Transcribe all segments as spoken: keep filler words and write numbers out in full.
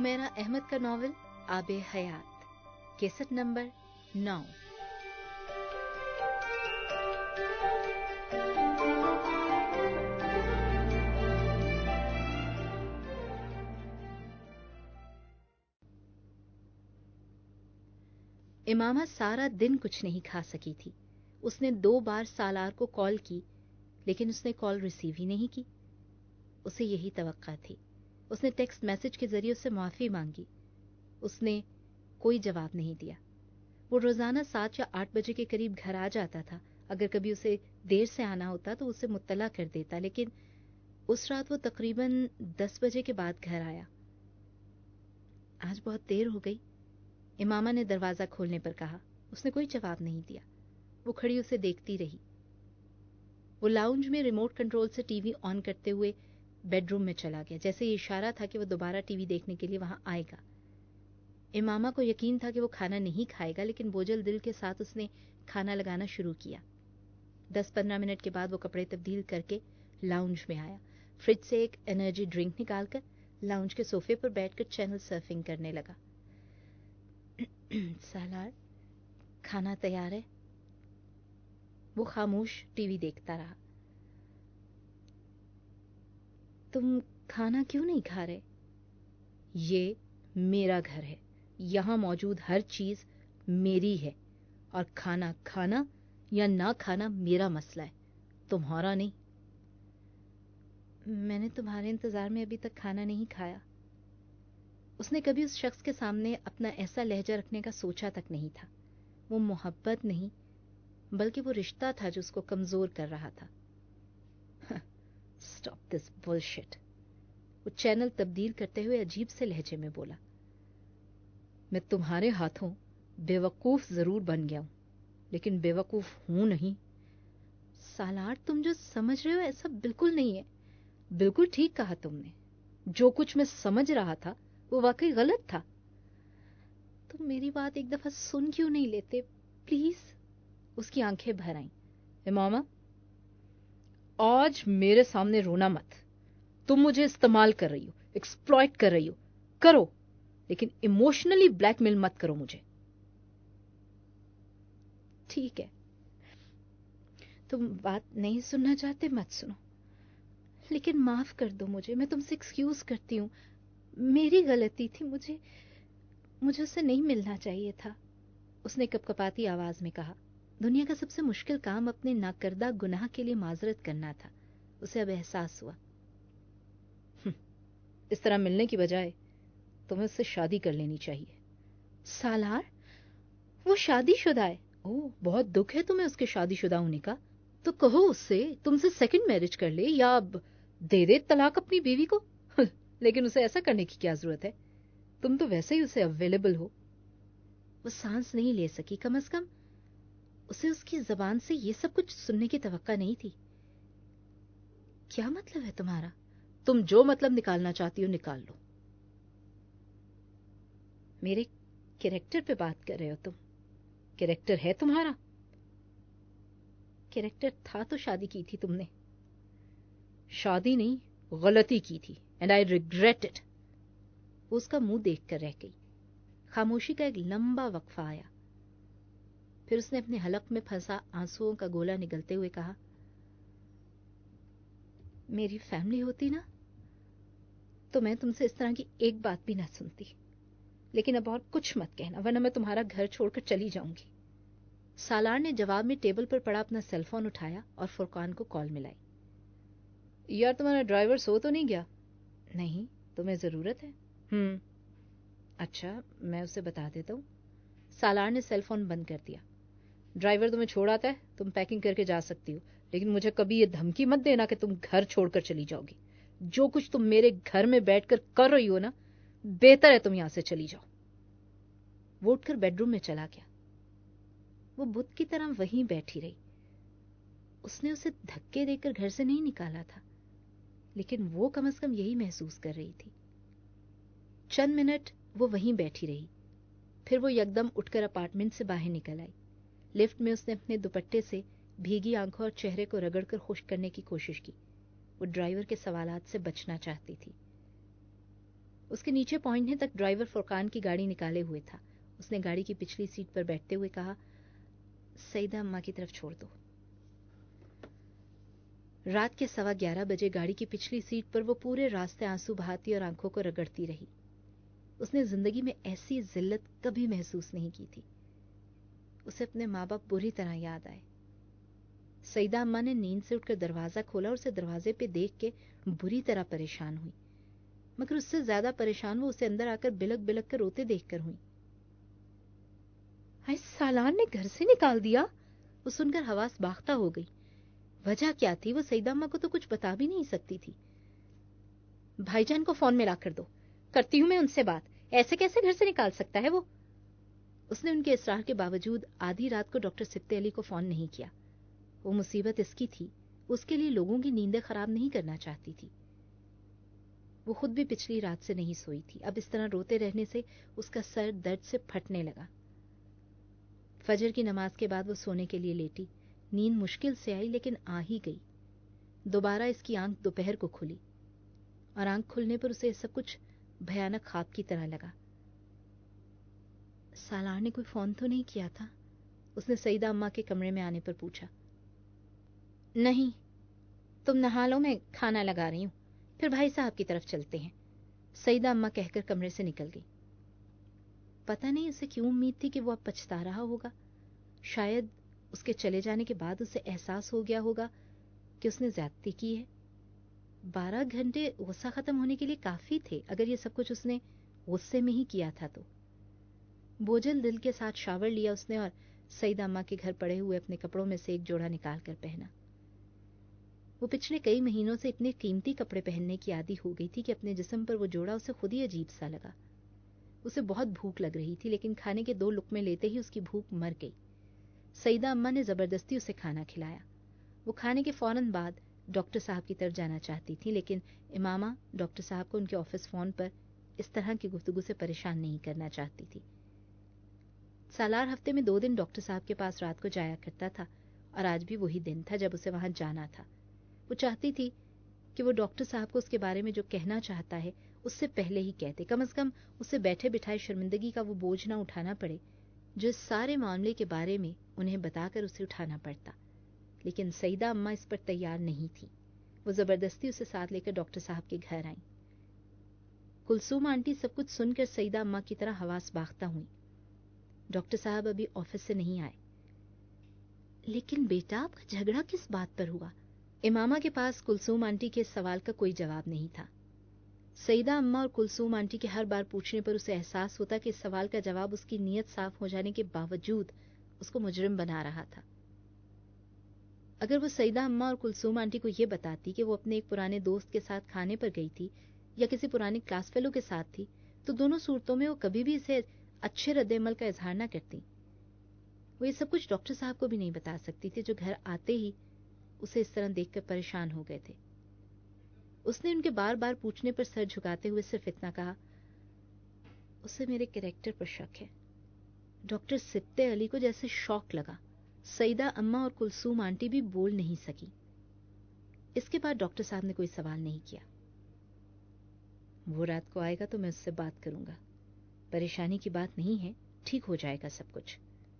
हुमैरा अहमद का नॉवल आबे हयात, केसट नंबर नौ। इमामा सारा दिन कुछ नहीं खा सकी थी। उसने दो बार सालार को कॉल की, लेकिन उसने कॉल रिसीव ही नहीं की। उसे यही तवक्का थी। उसने टेक्स्ट मैसेज के जरिए उससे माफी मांगी। उसने कोई जवाब नहीं दिया। वो रोजाना सात या आठ बजे के करीब घर आ जाता था। अगर कभी उसे देर से आना होता तो उसे मुत्तला कर देता, लेकिन उस रात वो तकरीबन दस बजे के बाद घर आया। आज बहुत देर हो गई, इमामा ने दरवाजा खोलने पर कहा। उसने कोई जवाब नहीं दिया। वो खड़ी उसे देखती रही। वो लाउंज में रिमोट कंट्रोल से टीवी ऑन करते हुए बेडरूम में चला गया, जैसे ये इशारा था कि वो दोबारा टीवी देखने के लिए वहां आएगा। इमामा को यकीन था कि वो खाना नहीं खाएगा, लेकिन बोझल दिल के साथ उसने खाना लगाना शुरू किया। दस पंद्रह मिनट के बाद वो कपड़े तब्दील करके लाउंज में आया। फ्रिज से एक एनर्जी ड्रिंक निकालकर लाउंज के सोफे पर बैठकर चैनल सर्फिंग करने लगा। सालार, खाना तैयार है? वो खामोश टीवी देखता रहा। तुम खाना क्यों नहीं खा रहे? ये मेरा घर है, यहां मौजूद हर चीज मेरी है, और खाना खाना या ना खाना मेरा मसला है, तुम्हारा नहीं। मैंने तुम्हारे इंतजार में अभी तक खाना नहीं खाया। उसने कभी उस शख्स के सामने अपना ऐसा लहजा रखने का सोचा तक नहीं था। वो मोहब्बत नहीं, बल्कि वो रिश्ता था जो उसको कमजोर कर रहा था। स्टॉप दिस बुलशिट, वो चैनल तब्दील करते हुए अजीब से लहजे में बोला। मैं तुम्हारे हाथों बेवकूफ जरूर बन गया हूं, लेकिन बेवकूफ हूं नहीं। सालार, तुम जो समझ रहे हो ऐसा बिल्कुल नहीं है। बिल्कुल ठीक कहा तुमने। जो कुछ मैं समझ रहा था वो वाकई गलत था। तुम मेरी बात एक दफा सुन क्यों नहीं लेते, प्लीज? उसकी आंखें भर आईं। इमामा, आज मेरे सामने रोना मत। तुम मुझे इस्तेमाल कर रही हो, एक्सप्लॉइट कर रही हो, करो, लेकिन इमोशनली ब्लैकमेल मत करो मुझे। ठीक है, तुम बात नहीं सुनना चाहते, मत सुनो, लेकिन माफ कर दो मुझे। मैं तुमसे एक्सक्यूज करती हूँ। मेरी गलती थी, मुझे मुझे उससे नहीं मिलना चाहिए था। उसने कपकपाती आवाज में कहा। दुनिया का सबसे मुश्किल काम अपने नाकर्दा गुनाह के लिए माजरत करना था। उसे अब एहसास हुआ। इस तरह मिलने की बजाय तुम्हें उससे शादी कर लेनी चाहिए। सालार, वो शादीशुदा है। ओह, बहुत दुख है तुम्हें उसके शादीशुदा होने का। तो कहो उससे तुमसे सेकंड मैरिज कर ले, या दे दे तलाक अपनी बीवी को। लेकिन उसे ऐसा करने की क्या जरूरत है? तुम तो वैसे ही उसे अवेलेबल हो। वो सांस नहीं ले सकी। कम से कम उसे उसकी जबान से ये सब कुछ सुनने की तवक्का नहीं थी। क्या मतलब है तुम्हारा? तुम जो मतलब निकालना चाहती हो निकाल लो। मेरे कैरेक्टर पे बात कर रहे हो तुम? कैरेक्टर है तुम्हारा? कैरेक्टर था तो शादी की थी तुमने। शादी नहीं, गलती की थी, एंड आई रिग्रेट इट। उसका मुंह देखकर रह गई। खामोशी का एक लंबा वक्फा आया। फिर उसने अपने हलक में फंसा आंसुओं का गोला निगलते हुए कहा, मेरी फैमिली होती ना तो मैं तुमसे इस तरह की एक बात भी ना सुनती। लेकिन अब और कुछ मत कहना, वरना मैं तुम्हारा घर छोड़कर चली जाऊंगी। सालार ने जवाब में टेबल पर पड़ा अपना सेलफोन उठाया और फुरकान को कॉल मिलाई। यार, तुम्हारा ड्राइवर सो तो नहीं गया? नहीं, तुम्हें जरूरत है? हम्म, अच्छा, मैं उसे बता देता हूँ। सालार ने सेलफोन बंद कर दिया। ड्राइवर तुम्हें छोड़ आता है, तुम पैकिंग करके जा सकती हो, लेकिन मुझे कभी ये धमकी मत देना कि तुम घर छोड़कर चली जाओगी। जो कुछ तुम मेरे घर में बैठकर कर रही हो ना, बेहतर है तुम यहां से चली जाओ। वो उठकर बेडरूम में चला गया। वो बुत की तरह वहीं बैठी रही। उसने उसे धक्के देकर घर से नहीं निकाला था, लेकिन वो कम से कम यही महसूस कर रही थी। चंद मिनट वो वहीं बैठी रही। फिर वो यकदम उठकर अपार्टमेंट से बाहर निकल आई। लिफ्ट में उसने अपने दुपट्टे से भीगी आंखों और चेहरे को रगड़कर खुश करने की कोशिश की। वो ड्राइवर के सवालात से बचना चाहती थी। اس کے نیچے پہنچنے تک ڈرائیور فرقان کی گاڑی نکالے ہوئے تھا. اس نے گاڑی کی پچھلی سیٹ پر بیٹھتے ہوئے کہا, سعیدہ اماں کی طرف چھوڑ دو. رات کے سوا گیارہ بجے گاڑی کی پچھلی سیٹ پر وہ پورے راستے آنسو بہاتی اور آنکھوں کو رگڑتی رہی. اس نے زندگی میں ایسی ذلت کبھی محسوس نہیں کی تھی. اسے اپنے ماں باپ بری طرح یاد آئے. سعیدہ اماں نے نیند سے اٹھ کر دروازہ کھولا اور اسے دروازے پہ دیکھ کے بری طرح پریشان ہوئی, مگر اس سے زیادہ پریشان وہ اسے اندر آ کر بلک بلک کر روتے دیکھ کر ہوئی. ہائے, سالار نے گھر سے نکال دیا. وہ سن کر حواس باختہ ہو گئی. وجہ کیا تھی وہ سعیدہ اماں کو تو کچھ بتا بھی نہیں سکتی تھی. بھائی جان کو فون میں لا کر دو, کرتی ہوں میں ان سے بات. ایسے کیسے گھر سے نکال سکتا ہے وہ؟ اس نے ان کے اصرار کے باوجود آدھی رات کو ڈاکٹر سبتے علی کو فون نہیں کیا. وہ مصیبت اس کی تھی, اس کے لیے لوگوں کی نیندیں خراب نہیں کرنا چاہتی تھی. وہ خود بھی پچھلی رات سے نہیں سوئی تھی. اب اس طرح روتے رہنے سے اس کا سر درد سے پھٹنے لگا. فجر کی نماز کے بعد وہ سونے کے لیے لیٹی. نیند مشکل سے آئی لیکن آ ہی گئی. دوبارہ اس کی آنکھ دوپہر کو کھلی اور آنکھ کھلنے پر اسے سب کچھ بھیانک خواب کی طرح لگا. سالار نے کوئی فون تو نہیں کیا تھا؟ اس نے سعیدہ اماں کے کمرے میں آنے پر پوچھا. نہیں, تم نہا لو, میں کھانا لگا رہی ہوں, پھر بھائی صاحب کی طرف چلتے ہیں, سعیدہ اماں کہہ کر کمرے سے نکل گئی. پتہ نہیں اسے کیوں امید تھی کہ وہ اب پچھتا رہا ہوگا. شاید اس کے چلے جانے کے بعد اسے احساس ہو گیا ہوگا کہ اس نے زیادتی کی ہے. بارہ گھنٹے غصہ ختم ہونے کے لیے کافی تھے اگر یہ سب کچھ اس نے غصے میں ہی کیا تھا تو. بوجھل دل کے ساتھ شاور لیا اس نے اور سعیدہ اماں کے گھر پڑے ہوئے اپنے کپڑوں میں سے ایک جوڑا نکال کر پہنا. وہ پچھلے کئی مہینوں سے اتنے قیمتی کپڑے پہننے کی عادی ہو گئی تھی کہ اپنے جسم پر وہ جوڑا اسے خود ہی عجیب سا لگا. اسے بہت بھوک لگ رہی تھی لیکن کھانے کے دو لقمے لیتے ہی اس کی بھوک مر گئی. سعیدہ اماں نے زبردستی اسے کھانا کھلایا. وہ کھانے کے فوراً بعد ڈاکٹر صاحب کی طرف جانا چاہتی تھی لیکن امامہ ڈاکٹر صاحب کو ان کے آفس فون پر اس طرح کی گفتگو سے پریشان نہیں کرنا چاہتی تھی. سالار ہفتے میں دو دن ڈاکٹر صاحب کے پاس رات کو جایا کرتا تھا اور آج بھی وہی دن تھا جب اسے وہاں جانا تھا. وہ چاہتی تھی کہ وہ ڈاکٹر صاحب کو اس کے بارے میں جو کہنا چاہتا ہے اس سے پہلے ہی کہتے, کم از کم اسے بیٹھے بٹھائے شرمندگی کا وہ بوجھ نہ اٹھانا پڑے جو اس سارے معاملے کے بارے میں انہیں بتا کر اسے اٹھانا پڑتا. لیکن سعیدہ اماں اس پر تیار نہیں تھی. وہ زبردستی اسے ساتھ لے کر ڈاکٹر صاحب کے گھر آئیں. کلثوم آنٹی سب کچھ سن کر سعیدہ اماں کی طرح حواس باختہ ہوئیں. ڈاکٹر صاحب ابھی آفس سے نہیں آئے. لیکن بیٹا آپ کا جھگڑا کس بات پر ہوا؟ امامہ کے پاس کلثوم آنٹی کے سوال کا کوئی جواب نہیں تھا. سعیدہ اماں اور کلثوم آنٹی کے ہر بار پوچھنے پر اسے احساس ہوتا کہ اس سوال کا جواب اس کی نیت صاف ہو جانے کے باوجود اس کو مجرم بنا رہا تھا. اگر وہ سعیدہ اماں اور کلثوم آنٹی کو یہ بتاتی کہ وہ اپنے ایک پرانے دوست کے ساتھ کھانے پر گئی تھی یا کسی پرانے کلاس فیلو کے ساتھ تھی تو دونوں صورتوں میں وہ کبھی بھی اسے اچھے رد عمل کا اظہار نہ کرتی. وہ یہ سب کچھ ڈاکٹر صاحب کو بھی نہیں بتا سکتی تھی جو گھر آتے ہی اسے اس طرح دیکھ کر پریشان ہو گئے تھے. اس نے ان کے بار بار پوچھنے پر سر جھکاتے ہوئے صرف اتنا کہا, اسے میرے کریکٹر پر شک ہے. ڈاکٹر سبتے علی کو جیسے شوق لگا. سعیدہ اماں اور کلثوم آنٹی بھی بول نہیں سکی. اس کے بعد ڈاکٹر صاحب نے کوئی سوال نہیں کیا. وہ رات کو آئے گا تو میں اس سے بات کروں گا. پریشانی کی بات نہیں ہے, ٹھیک ہو جائے گا سب کچھ.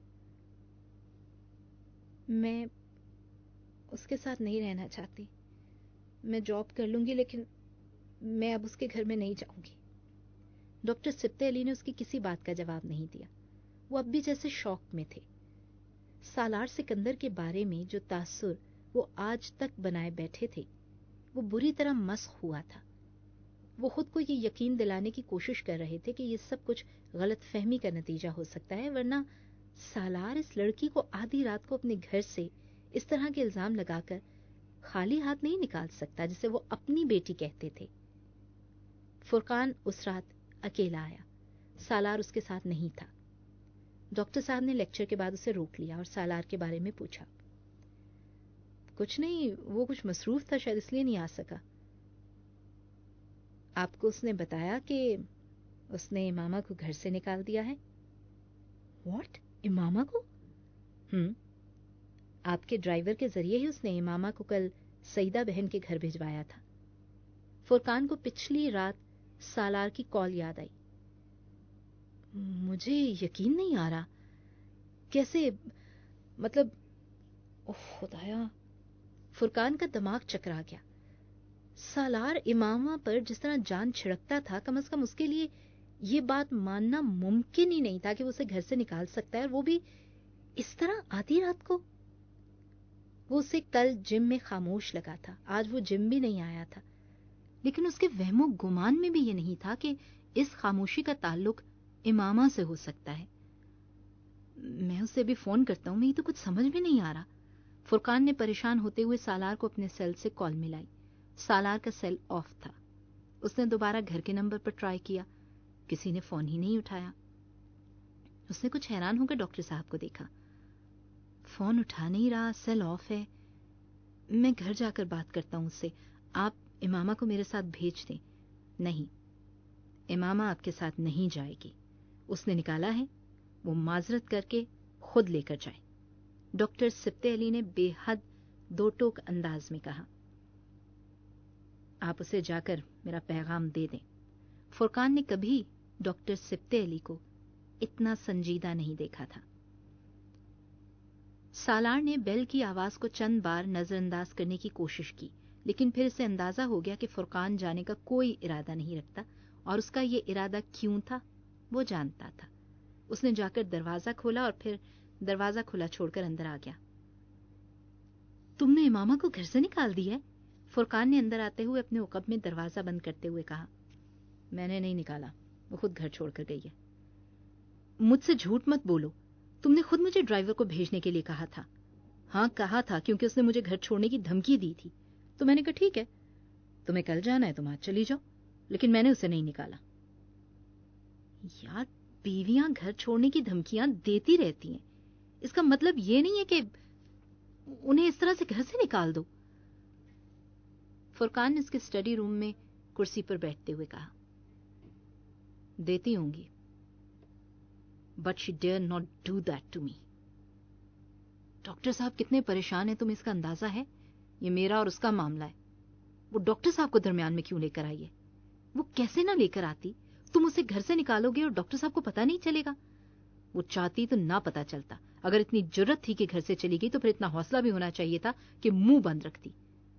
میں اس کے ساتھ نہیں رہنا چاہتی. میں جاب کر لوں گی لیکن میں اب اس کے گھر میں نہیں جاؤں گی. ڈاکٹر سبتے علی نے اس کی کسی بات کا جواب نہیں دیا. وہ اب بھی جیسے شوق میں تھے. سالار سکندر کے بارے میں جو تاثر وہ آج تک بنائے بیٹھے تھے وہ بری طرح مسخ ہوا تھا. وہ خود کو یہ یقین دلانے کی کوشش کر رہے تھے کہ یہ سب کچھ غلط فہمی کا نتیجہ ہو سکتا ہے, ورنہ سالار اس لڑکی کو آدھی رات کو اپنے گھر سے اس طرح کے الزام لگا کر خالی ہاتھ نہیں نکال سکتا جسے وہ اپنی بیٹی کہتے تھے. فرقان اس رات اکیلا آیا. سالار اس کے ساتھ نہیں تھا. ڈاکٹر صاحب نے لیکچر کے بعد اسے روک لیا اور سالار کے بارے میں پوچھا. کچھ نہیں, وہ کچھ مصروف تھا شاید اس لیے نہیں آ سکا. آپ کو اس نے بتایا کہ اس نے امامہ کو گھر سے نکال دیا ہے؟ واٹ, امامہ کو؟ ہم آپ کے ڈرائیور کے ذریعے ہی اس نے امامہ کو کل سعیدہ بہن کے گھر بھجوایا تھا. فرقان کو پچھلی رات سالار کی کال یاد آئی. مجھے یقین نہیں آ رہا. کیسے؟ مطلب اوہ خدایا. فرقان کا دماغ چکرا گیا. سالار امامہ پر جس طرح جان چھڑکتا تھا، کم از کم اس کے لیے یہ بات ماننا ممکن ہی نہیں تھا کہ وہ اسے گھر سے نکال سکتا ہے، اور وہ بھی اس طرح آدھی رات کو. وہ اسے کل جم میں خاموش لگا تھا، آج وہ جم بھی نہیں آیا تھا، لیکن اس کے وہم و گمان میں بھی یہ نہیں تھا کہ اس خاموشی کا تعلق امامہ سے ہو سکتا ہے. میں اسے بھی فون کرتا ہوں، میں یہ تو کچھ سمجھ میں نہیں آ رہا. فرقان نے پریشان ہوتے ہوئے سالار کو اپنے سیل سے کال ملائی. سالار کا سیل آف تھا. اس نے دوبارہ گھر کے نمبر پر ٹرائی کیا، کسی نے فون ہی نہیں اٹھایا. اس نے کچھ حیران ہو کر ڈاکٹر صاحب کو دیکھا. فون اٹھا نہیں رہا، سیل آف ہے. میں گھر جا کر بات کرتا ہوں اس سے، آپ امامہ کو میرے ساتھ بھیج دیں. نہیں، امامہ آپ کے ساتھ نہیں جائے گی. اس نے نکالا ہے، وہ معذرت کر کے خود لے کر جائے. ڈاکٹر سبتے علی نے بے حد دو ٹوک انداز میں کہا. آپ اسے جا کر میرا پیغام دے دیں. فرقان نے کبھی ڈاکٹر سبتے علی کو اتنا سنجیدہ نہیں دیکھا تھا. سالار نے بیل کی آواز کو چند بار نظر انداز کرنے کی کوشش کی، لیکن پھر اسے اندازہ ہو گیا کہ فرقان جانے کا کوئی ارادہ نہیں رکھتا، اور اس کا یہ ارادہ کیوں تھا وہ جانتا تھا. اس نے جا کر دروازہ کھولا اور پھر دروازہ کھلا چھوڑ کر اندر آ گیا. تم نے امامہ کو گھر سے نکال دیا ہے؟ فرقان نے اندر آتے ہوئے اپنے عقب میں دروازہ بند کرتے ہوئے کہا. میں نے نہیں نکالا، وہ خود گھر چھوڑ کر گئی ہے. مجھ سے جھوٹ مت بولو، تم نے خود مجھے ڈرائیور کو بھیجنے کے لیے کہا تھا. ہاں کہا تھا، کیونکہ اس نے مجھے گھر چھوڑنے کی دھمکی دی تھی. تو میں نے کہا ٹھیک ہے، تمہیں کل جانا ہے تم آج چلی جاؤ، لیکن میں نے اسے نہیں نکالا. یار، بیویاں گھر چھوڑنے کی دھمکیاں دیتی رہتی ہیں، اس کا مطلب یہ نہیں ہے کہ انہیں اس طرح سے گھر سے نکال دو. فرقان نے اس کے اسٹڈی روم میں کرسی پر بیٹھتے ہوئے کہا. دیتی ہوں گی، but she dare not do that to me. Doctor صاحب کتنے پریشان ہیں، تمہیں اس کا اندازہ ہے؟ یہ میرا اور اس کا معاملہ ہے. وہ ڈاکٹر صاحب کو درمیان میں کیوں لے کر آئی ہے؟ وہ کیسے نہ لے کر آتی؟ تم اسے گھر سے نکالو گے اور ڈاکٹر صاحب کو پتہ نہیں چلے گا. وہ چاہتی تو نہ پتہ چلتا. اگر اتنی جرت تھی کہ گھر سے چلی گئی تو پھر اتنا حوصلہ بھی ہونا چاہیے تھا کہ منہ بند رکھتی.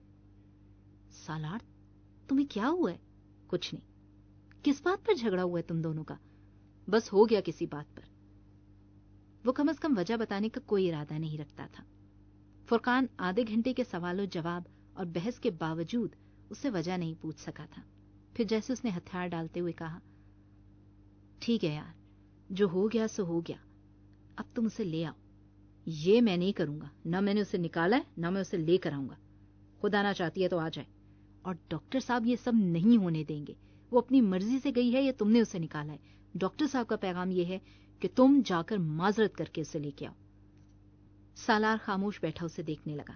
سالار، تمہیں کیا ہوا ہے؟ کچھ نہیں. کس بات پر جھگڑا ہوا ہے تم دونوں کا؟ بس ہو گیا کسی بات پر. وہ کم از کم وجہ بتانے کا کوئی ارادہ نہیں رکھتا تھا. فرقان آدھے گھنٹے کے سوال و جواب اور بحث کے باوجود اس سے وجہ نہیں پوچھ سکا تھا. پھر جیسے اس نے ہتھیار ڈالتے ہوئے کہا. ٹھیک ہے یار، جو ہو گیا سو ہو گیا، اب تم اسے لے آؤ. یہ میں نہیں کروں گا، نہ میں نے اسے نکالا ہے نہ میں اسے لے کر آؤں گا. خدا نہ چاہتی ہے تو آ جائے. اور ڈاکٹر صاحب یہ سب نہیں ہونے دیں گے. وہ اپنی مرضی سے گئی ہے یا تم نے اسے نکالا ہے. ڈاکٹر صاحب کا پیغام یہ ہے کہ تم جا کر معذرت کر کے اسے لے کے آؤ. سالار خاموش بیٹھا اسے دیکھنے لگا.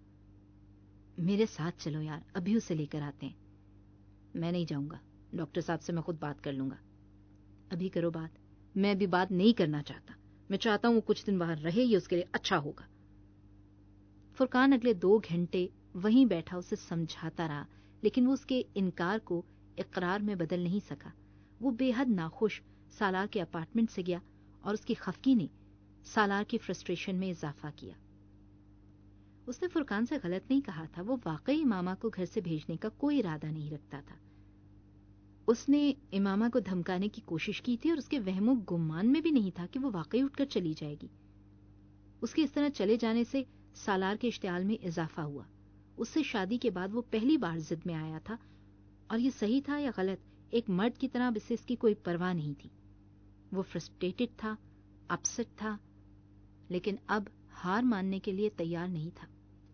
میرے ساتھ چلو یار، ابھی اسے لے کر آتے ہیں. میں نہیں جاؤں گا، ڈاکٹر صاحب سے میں خود بات کر لوں گا. ابھی کرو بات. میں ابھی بات نہیں کرنا چاہتا. میں چاہتا ہوں وہ کچھ دن باہر رہے، یہ اس کے لیے اچھا ہوگا. فرقان اگلے دو گھنٹے وہیں بیٹھا اسے سمجھاتا رہا، لیکن وہ اس کے انکار کو اقرار میں بدل نہیں سکا. وہ بے حد ناخوش سالار کے اپارٹمنٹ سے گیا اور اس کی خفگی نے سالار کی فرسٹریشن میں اضافہ کیا. اس نے فرقان سے غلط نہیں کہا تھا. وہ واقعی امامہ کو گھر سے بھیجنے کا کوئی ارادہ نہیں رکھتا تھا. اس نے امامہ کو دھمکانے کی کوشش کی تھی اور اس کے وہم و گمان میں بھی نہیں تھا کہ وہ واقعی اٹھ کر چلی جائے گی. اس کے اس طرح چلے جانے سے سالار کے اشتعال میں اضافہ ہوا. اس سے شادی کے بعد وہ پہلی بار ضد میں آیا تھا، اور یہ صحیح تھا یا غلط، ایک مرد کی طرح اب اسے اس کی کوئی پرواہ نہیں تھی. وہ فرسٹریٹڈ تھا، اپسٹ تھا، لیکن اب ہار ماننے کے لیے تیار نہیں تھا.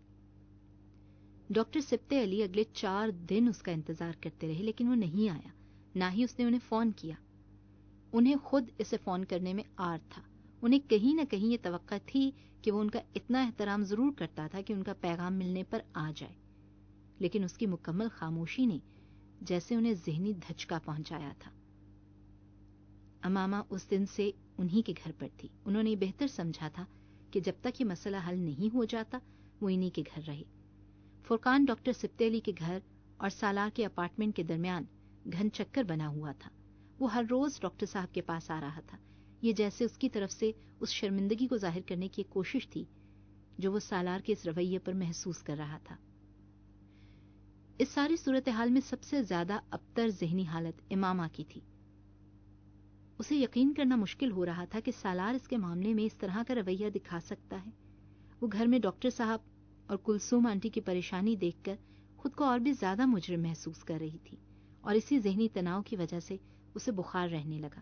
ڈاکٹر سبتے علی اگلے چار دن اس کا انتظار کرتے رہے، لیکن وہ نہیں آیا. نہ ہی اس نے انہیں فون کیا. انہیں خود اسے فون کرنے میں آر تھا. انہیں کہیں نہ کہیں یہ توقع تھی کہ وہ ان کا اتنا احترام ضرور کرتا تھا کہ ان کا پیغام ملنے پر آ جائے، لیکن اس کی مکمل خاموشی نے جیسے انہیں ذہنی دھچکا پہنچایا تھا. امامہ اس دن سے انہی کے گھر پر تھی. انہوں نے بہتر سمجھا تھا کہ جب تک یہ مسئلہ حل نہیں ہو جاتا وہ انہی کے گھر رہے. فرقان ڈاکٹر سبتے علی کے گھر اور سالار کے اپارٹمنٹ کے درمیان گھن چکر بنا ہوا تھا. وہ ہر روز ڈاکٹر صاحب کے پاس آ رہا تھا. یہ جیسے اس کی طرف سے اس شرمندگی کو ظاہر کرنے کی ایک کوشش تھی جو وہ سالار کے اس رویے پر محسوس کر رہا تھا. اس ساری صورتحال میں سب سے زیادہ ابتر ذہنی حالت امامہ کی تھی. اسے یقین کرنا مشکل ہو رہا تھا کہ سالار اس کے معاملے میں اس طرح کا رویہ دکھا سکتا ہے. وہ گھر میں ڈاکٹر صاحب اور کلثوم آنٹی کی پریشانی دیکھ کر خود کو اور بھی زیادہ مجرم محسوس کر رہی تھی اور اسی ذہنی تناؤ کی وجہ سے اسے بخار رہنے لگا.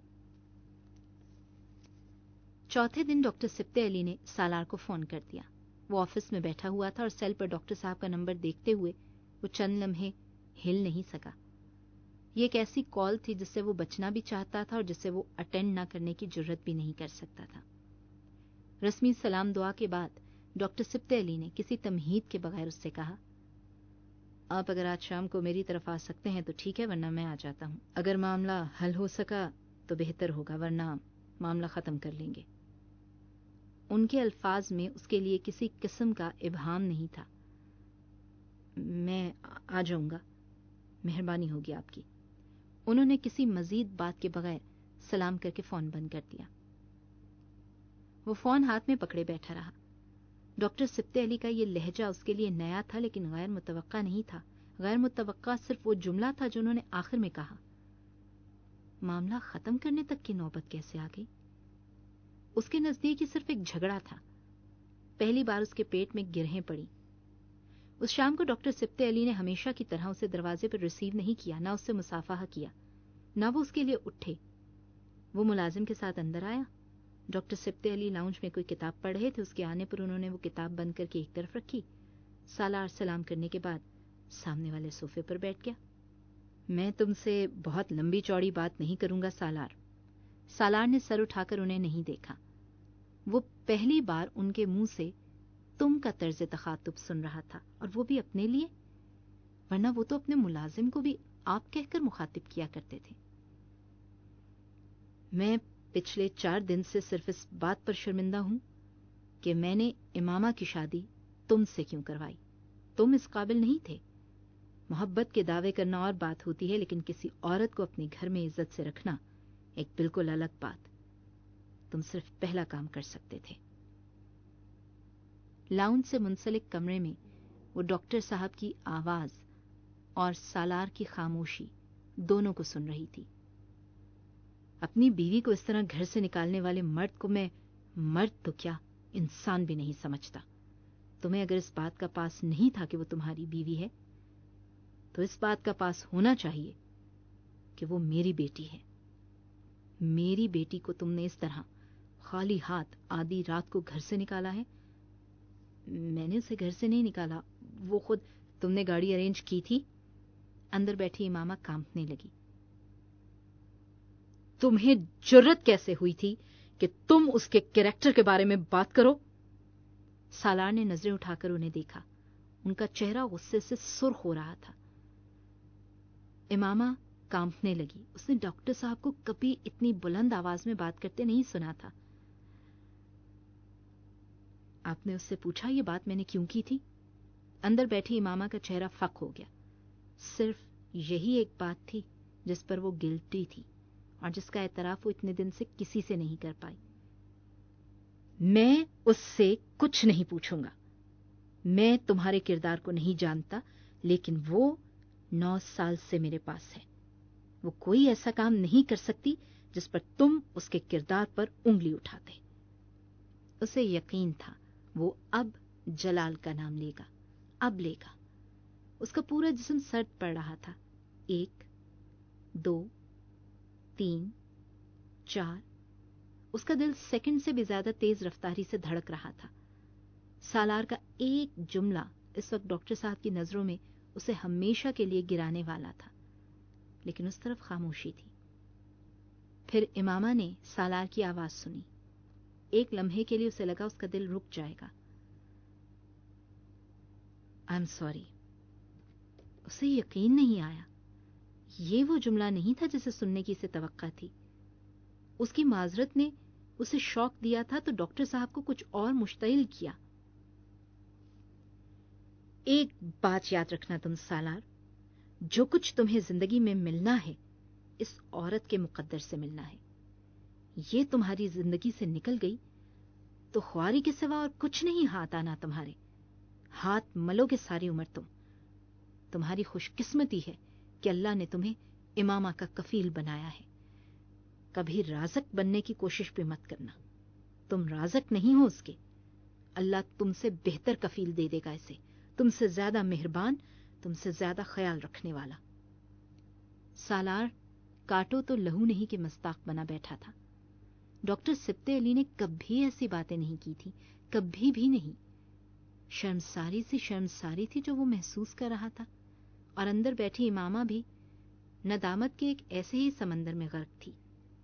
چوتھے دن ڈاکٹر سبتے علی نے سالار کو فون کر دیا. وہ آفس میں بیٹھا ہوا تھا اور سیل پر ڈاکٹر صاحب کا نمبر دیکھتے ہوئے وہ چند لمحے ہل نہیں سکا. یہ ایک ایسی کال تھی جس سے وہ بچنا بھی چاہتا تھا اور جسے وہ اٹینڈ نہ کرنے کی جرت بھی نہیں کر سکتا تھا. رسمی سلام دعا کے بعد ڈاکٹر سبتے علی نے کسی تمہید کے بغیر اس سے کہا، آپ اگر آج شام کو میری طرف آ سکتے ہیں تو ٹھیک ہے، ورنہ میں آ جاتا ہوں. اگر معاملہ حل ہو سکا تو بہتر ہوگا، ورنہ معاملہ ختم کر لیں گے. ان کے الفاظ میں اس کے لیے کسی قسم کا ابہام نہیں تھا. میں آ جاؤں گا، مہربانی ہوگی آپ کی. انہوں نے کسی مزید بات کے بغیر سلام کر کے فون بند کر دیا. وہ فون ہاتھ میں پکڑے بیٹھا رہا. ڈاکٹر سبتے علی کا یہ لہجہ اس کے لیے نیا تھا لیکن غیر متوقع نہیں تھا. غیر متوقع صرف وہ جملہ تھا جو انہوں نے آخر میں کہا. معاملہ ختم کرنے تک کی نوبت کیسے آ گئی؟ اس کے نزدیک یہ صرف ایک جھگڑا تھا. پہلی بار اس کے پیٹ میں گرہیں پڑی. اس شام کو ڈاکٹر سبتے علی نے ہمیشہ کی طرح اسے دروازے پر ریسیو نہیں کیا، نہ اس سے مصافحہ کیا، نہ وہ اس کے لیے اٹھے. وہ ملازم کے ساتھ اندر آیا. ڈاکٹر سبتے علی لاؤنج میں کوئی کتاب پڑھ رہے تھے. اس کے آنے پر انہوں نے وہ کتاب بند کر کے ایک طرف رکھی. سالار سلام کرنے کے بعد سامنے والے صوفے پر بیٹھ گیا. میں تم سے بہت لمبی چوڑی بات نہیں کروں گا سالار. سالار نے سر اٹھا کر انہیں نہیں دیکھا. وہ پہلی بار ان کے منہ سے تم کا طرز تخاطب سن رہا تھا، اور وہ بھی اپنے لیے، ورنہ وہ تو اپنے ملازم کو بھی آپ کہہ کر مخاطب کیا کرتے تھے. میں پچھلے چار دن سے صرف اس بات پر شرمندہ ہوں کہ میں نے امامہ کی شادی تم سے کیوں کروائی. تم اس قابل نہیں تھے. محبت کے دعوے کرنا اور بات ہوتی ہے، لیکن کسی عورت کو اپنے گھر میں عزت سے رکھنا ایک بالکل الگ بات. تم صرف پہلا کام کر سکتے تھے. لاؤنج سے منسلک کمرے میں وہ ڈاکٹر صاحب کی آواز اور سالار کی خاموشی دونوں کو سن رہی تھی. اپنی بیوی کو اس طرح گھر سے نکالنے والے مرد کو میں مرد تو کیا انسان بھی نہیں سمجھتا. تمہیں اگر اس بات کا پاس نہیں تھا کہ وہ تمہاری بیوی ہے تو اس بات کا پاس ہونا چاہیے کہ وہ میری بیٹی ہے. میری بیٹی کو تم نے اس طرح خالی ہاتھ آدھی رات کو گھر سے نکالا ہے. میں نے اسے گھر سے نہیں نکالا، وہ خود. تم نے گاڑی ارینج کی تھی؟ اندر بیٹھی امامہ کانپنے لگی. تمہیں جرت کیسے ہوئی تھی کہ تم اس کے کریکٹر کے بارے میں بات کرو؟ سالار نے نظریں اٹھا کر انہیں دیکھا. ان کا چہرہ غصے سے سرخ ہو رہا تھا. امامہ کانپنے لگی. اس نے ڈاکٹر صاحب کو کبھی اتنی بلند آواز میں بات کرتے نہیں سنا تھا. آپ نے اس سے پوچھا یہ بات میں نے کیوں کی تھی؟ اندر بیٹھی امامہ کا چہرہ فک ہو گیا. صرف یہی ایک بات تھی جس پر وہ گلٹی تھی اور جس کا اعتراف وہ اتنے دن سے کسی سے نہیں کر پائی. میں اس سے کچھ نہیں پوچھوں گا. میں تمہارے کردار کو نہیں جانتا، لیکن وہ نو سال سے میرے پاس ہے. وہ کوئی ایسا کام نہیں کر سکتی جس پر تم اس کے کردار پر انگلی اٹھاتے. اسے یقین تھا وہ اب جلال کا نام لے گا. اب لے گا. اس کا پورا جسم سرد پڑ رہا تھا. ایک، دو، تین، چار. اس کا دل سیکنڈ سے بھی زیادہ تیز رفتاری سے دھڑک رہا تھا. سالار کا ایک جملہ اس وقت ڈاکٹر صاحب کی نظروں میں اسے ہمیشہ کے لیے گرانے والا تھا، لیکن اس طرف خاموشی تھی. پھر امامہ نے سالار کی آواز سنی. ایک لمحے کے لیے اسے لگا اس کا دل رک جائے گا. I am sorry. اسے یقین نہیں آیا. یہ وہ جملہ نہیں تھا جسے سننے کی اسے توقع تھی. اس کی معذرت نے اسے شوق دیا تھا تو ڈاکٹر صاحب کو کچھ اور مشتعل کیا. ایک بات یاد رکھنا تم سالار، جو کچھ تمہیں زندگی میں ملنا ہے اس عورت کے مقدر سے ملنا ہے. یہ تمہاری زندگی سے نکل گئی تو خواری کے سوا اور کچھ نہیں ہاتھ آنا تمہارے. ہاتھ ملو گے ساری عمر تم. تمہاری خوش قسمتی ہے کہ اللہ نے تمہیں امامہ کا کفیل بنایا ہے. کبھی رازق بننے کی کوشش بھی مت کرنا. تم رازق نہیں ہو اس کے. اللہ تم سے بہتر کفیل دے دے گا اسے, تم سے زیادہ مہربان, تم سے زیادہ خیال رکھنے والا. سالار کاٹو تو لہو نہیں کہ مستاق بنا بیٹھا تھا. ڈاکٹر سبتے علی نے کبھی ایسی باتیں نہیں کی تھی, کبھی بھی نہیں. شرمساری سی شرمساری تھی جو وہ محسوس کر رہا تھا, اور اندر بیٹھی امامہ بھی ندامت کے ایک ایسے ہی سمندر میں غرق تھی.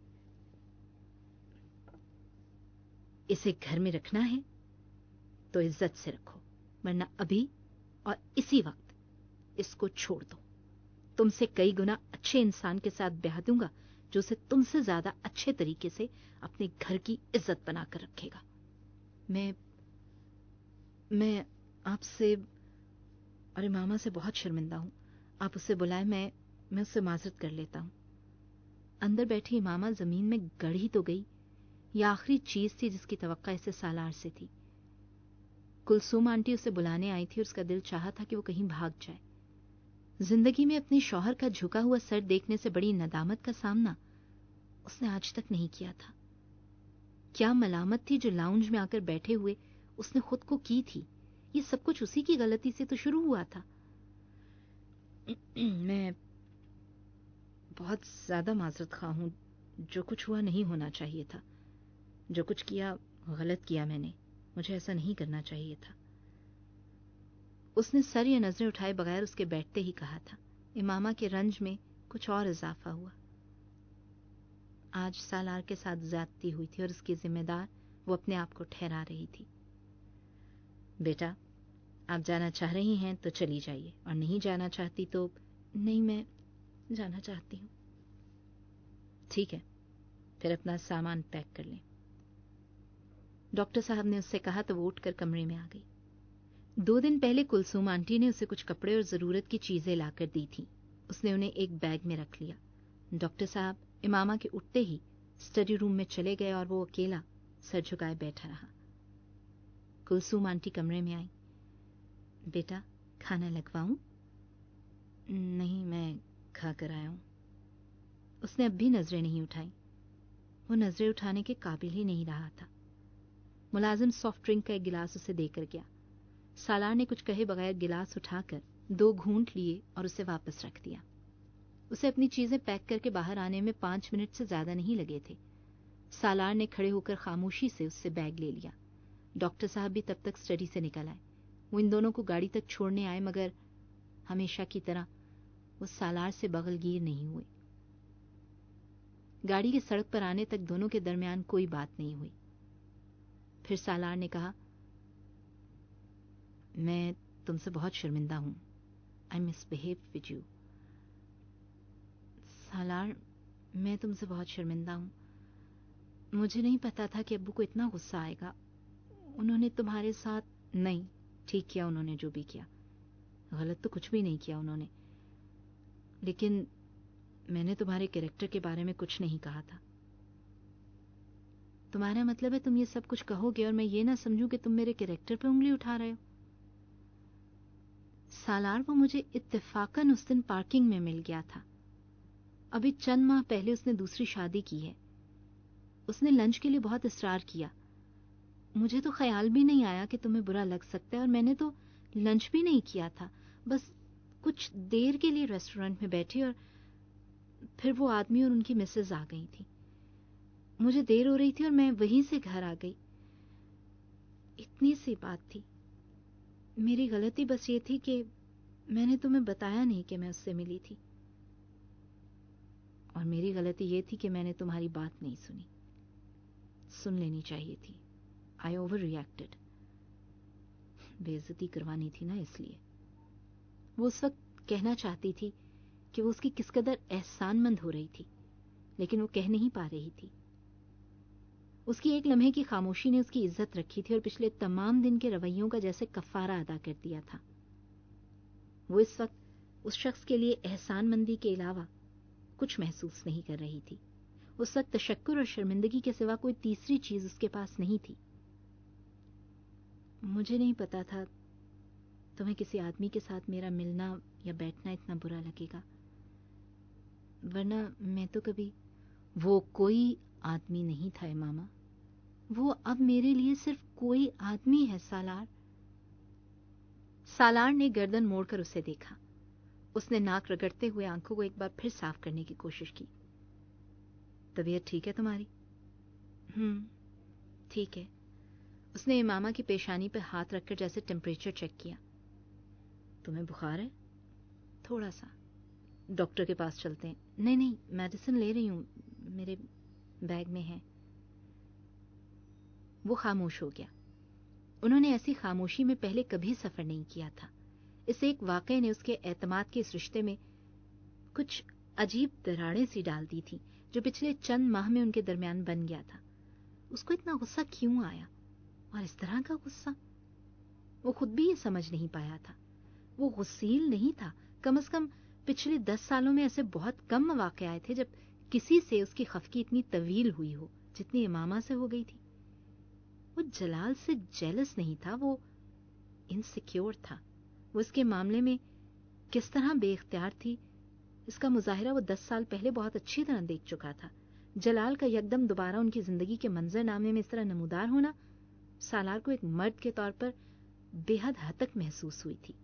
اسے گھر میں رکھنا ہے تو عزت سے رکھو, ورنہ ابھی اور اسی وقت اس کو چھوڑ دو. تم سے کئی گنا اچھے انسان کے ساتھ بیاہ دوں گا جو اسے تم سے زیادہ اچھے طریقے سے اپنے گھر کی عزت بنا کر رکھے گا. میں میں آپ سے اور امامہ سے بہت شرمندہ ہوں. آپ اسے بلائیں, میں میں اس سے معذرت کر لیتا ہوں. اندر بیٹھی امامہ زمین میں گڑ ہی تو گئی. یہ آخری چیز تھی جس کی توقع اسے سالار سے تھی. کلثوم آنٹی اسے بلانے آئی تھی اور اس کا دل چاہا تھا کہ وہ کہیں بھاگ جائے. زندگی میں اپنے شوہر کا جھکا ہوا سر دیکھنے سے بڑی ندامت کا سامنا اس نے آج تک نہیں کیا تھا. کیا ملامت تھی جو لاؤنج میں آ کر بیٹھے ہوئے اس نے خود کو کی تھی. یہ سب کچھ اسی کی غلطی سے تو شروع ہوا تھا. میں بہت زیادہ معذرت خواہ ہوں. جو کچھ ہوا نہیں ہونا چاہیے تھا. جو کچھ کیا غلط کیا میں نے. مجھے ایسا نہیں کرنا چاہیے تھا. اس نے سر یا نظریں اٹھائے بغیر اس کے بیٹھتے ہی کہا تھا. امامہ کے رنج میں کچھ اور اضافہ ہوا. آج سالار کے ساتھ زیادتی ہوئی تھی اور اس کی ذمہ دار وہ اپنے آپ کو ٹھہرا رہی تھی. بیٹا, آپ جانا چاہ رہی ہیں تو چلی جائیے, اور نہیں جانا چاہتی تو. نہیں, میں جانا چاہتی ہوں. ٹھیک ہے, پھر اپنا سامان پیک کر لیں. ڈاکٹر صاحب نے اس سے کہا تو وہ اٹھ کر کمرے میں آ گئی. دو دن پہلے کلثوم آنٹی نے اسے کچھ کپڑے اور ضرورت کی چیزیں لا کر دی تھیں. اس نے انہیں ایک بیگ میں رکھ لیا. ڈاکٹر صاحب امامہ کے اٹھتے ہی اسٹڈی روم میں چلے گئے اور وہ اکیلا سر جھکائے بیٹھا رہا. کلثوم آنٹی کمرے میں آئی. بیٹا, کھانا لگواؤں؟ نہیں, میں کھا کر آیا ہوں. اس نے اب بھی نظریں نہیں اٹھائیں. وہ نظریں اٹھانے کے قابل ہی نہیں رہا تھا. ملازم سافٹ ڈرنک کا ایک گلاس اسے دے کر گیا. سالار نے کچھ کہے بغیر گلاس اٹھا کر دو گھونٹ لیے اور اسے واپس رکھ دیا. اسے اپنی چیزیں پیک کر کے باہر آنے میں پانچ منٹ سے زیادہ نہیں لگے تھے. سالار نے کھڑے ہو کر خاموشی سے اس سے بیگ لے لیا. ڈاکٹر صاحب بھی تب تک اسٹڈی سے نکل آئے. وہ ان دونوں کو گاڑی تک چھوڑنے آئے, مگر ہمیشہ کی طرح وہ سالار سے بغل گیر نہیں ہوئے. گاڑی کے سڑک پر آنے تک دونوں کے درمیان کوئی بات نہیں ہوئی. پھر سالار نے کہا, میں تم سے بہت شرمندہ ہوں. I misbehave with you. Salar, میں تم سے بہت شرمندہ ہوں. مجھے نہیں پتا تھا کہ ابو کو اتنا غصہ آئے گا. انہوں نے تمہارے ساتھ. نہیں, ٹھیک کیا انہوں نے جو بھی کیا. غلط تو کچھ بھی نہیں کیا انہوں نے. لیکن میں نے تمہارے کیریکٹر کے بارے میں کچھ نہیں کہا تھا. تمہارا مطلب ہے تم یہ سب کچھ کہو گے اور میں یہ نہ سمجھوں کہ تم میرے کیریکٹر پہ انگلی اٹھا رہے ہو؟ سالار, وہ مجھے اتفاقاً اس دن پارکنگ میں مل گیا تھا. ابھی چند ماہ پہلے اس نے دوسری شادی کی ہے. اس نے لنچ کے لیے بہت اصرار کیا. مجھے تو خیال بھی نہیں آیا کہ تمہیں برا لگ سکتا ہے, اور میں نے تو لنچ بھی نہیں کیا تھا. بس کچھ دیر کے لیے ریسٹورینٹ میں بیٹھی اور پھر وہ آدمی اور ان کی مسز آ گئی تھی. مجھے دیر ہو رہی تھی اور میں وہیں سے گھر آ گئی. اتنی سی بات تھی. میری غلطی بس یہ تھی کہ میں نے تمہیں بتایا نہیں کہ میں اس سے ملی تھی. اور میری غلطی یہ تھی کہ میں نے تمہاری بات نہیں سنی. سن لینی چاہیے تھی. I overreacted. بے عزتی کروانی تھی نا, اس لیے. وہ اس وقت کہنا چاہتی تھی کہ وہ اس کی کس قدر احسان مند ہو رہی تھی, لیکن وہ کہہ نہیں پا رہی تھی. اس کی ایک لمحے کی خاموشی نے اس کی عزت رکھی تھی اور پچھلے تمام دن کے رویوں کا جیسے کفارہ ادا کر دیا تھا. وہ اس وقت اس شخص کے لیے احسان مندی کے علاوہ کچھ محسوس نہیں کر رہی تھی. اس وقت تشکر اور شرمندگی کے سوا کوئی تیسری چیز اس کے پاس نہیں تھی. مجھے نہیں پتا تھا تمہیں کسی آدمی کے ساتھ میرا ملنا یا بیٹھنا اتنا برا لگے گا، ورنہ میں تو کبھی. وہ کوئی آدمی نہیں تھا امامہ، وہ اب میرے لیے صرف کوئی آدمی ہے سالار. سالار نے گردن موڑ کر اسے دیکھا. اس نے ناک رگڑتے ہوئے آنکھوں کو ایک بار پھر صاف کرنے کی کوشش کی. طبیعت ٹھیک ہے تمہاری؟ ہم ٹھیک ہے. اس نے امامہ کی پیشانی پہ ہاتھ رکھ کر جیسے ٹیمپریچر چیک کیا. تمہیں بخار ہے؟ تھوڑا سا. ڈاکٹر کے پاس چلتے ہیں. نہیں نہیں، میڈیسن لے رہی ہوں، میرے بیگ میں ہے. وہ خاموش ہو گیا. انہوں نے ایسی خاموشی میں پہلے کبھی سفر نہیں کیا تھا. اس ایک واقعے نے اس کے اعتماد کے اس رشتے میں کچھ عجیب دراڑیں سی ڈال دی تھی جو پچھلے چند ماہ میں ان کے درمیان بن گیا تھا. اس کو اتنا غصہ کیوں آیا، اور اس طرح کا غصہ؟ وہ خود بھی یہ سمجھ نہیں پایا تھا. وہ غصیل نہیں تھا. کم از کم پچھلے دس سالوں میں ایسے بہت کم مواقع آئے تھے جب کسی سے اس کی خفگی اتنی طویل ہوئی ہو جتنی امامہ سے ہو گئی تھی. وہ جلال سے جیلس نہیں تھا، وہ انسیکیور تھا. وہ اس کے معاملے میں کس طرح بے اختیار تھی اس کا مظاہرہ وہ دس سال پہلے بہت اچھی طرح دیکھ چکا تھا. جلال کا یکدم دوبارہ ان کی زندگی کے منظر نامے میں اس طرح نمودار ہونا سالار کو ایک مرد کے طور پر بے حد ہتک محسوس ہوئی تھی.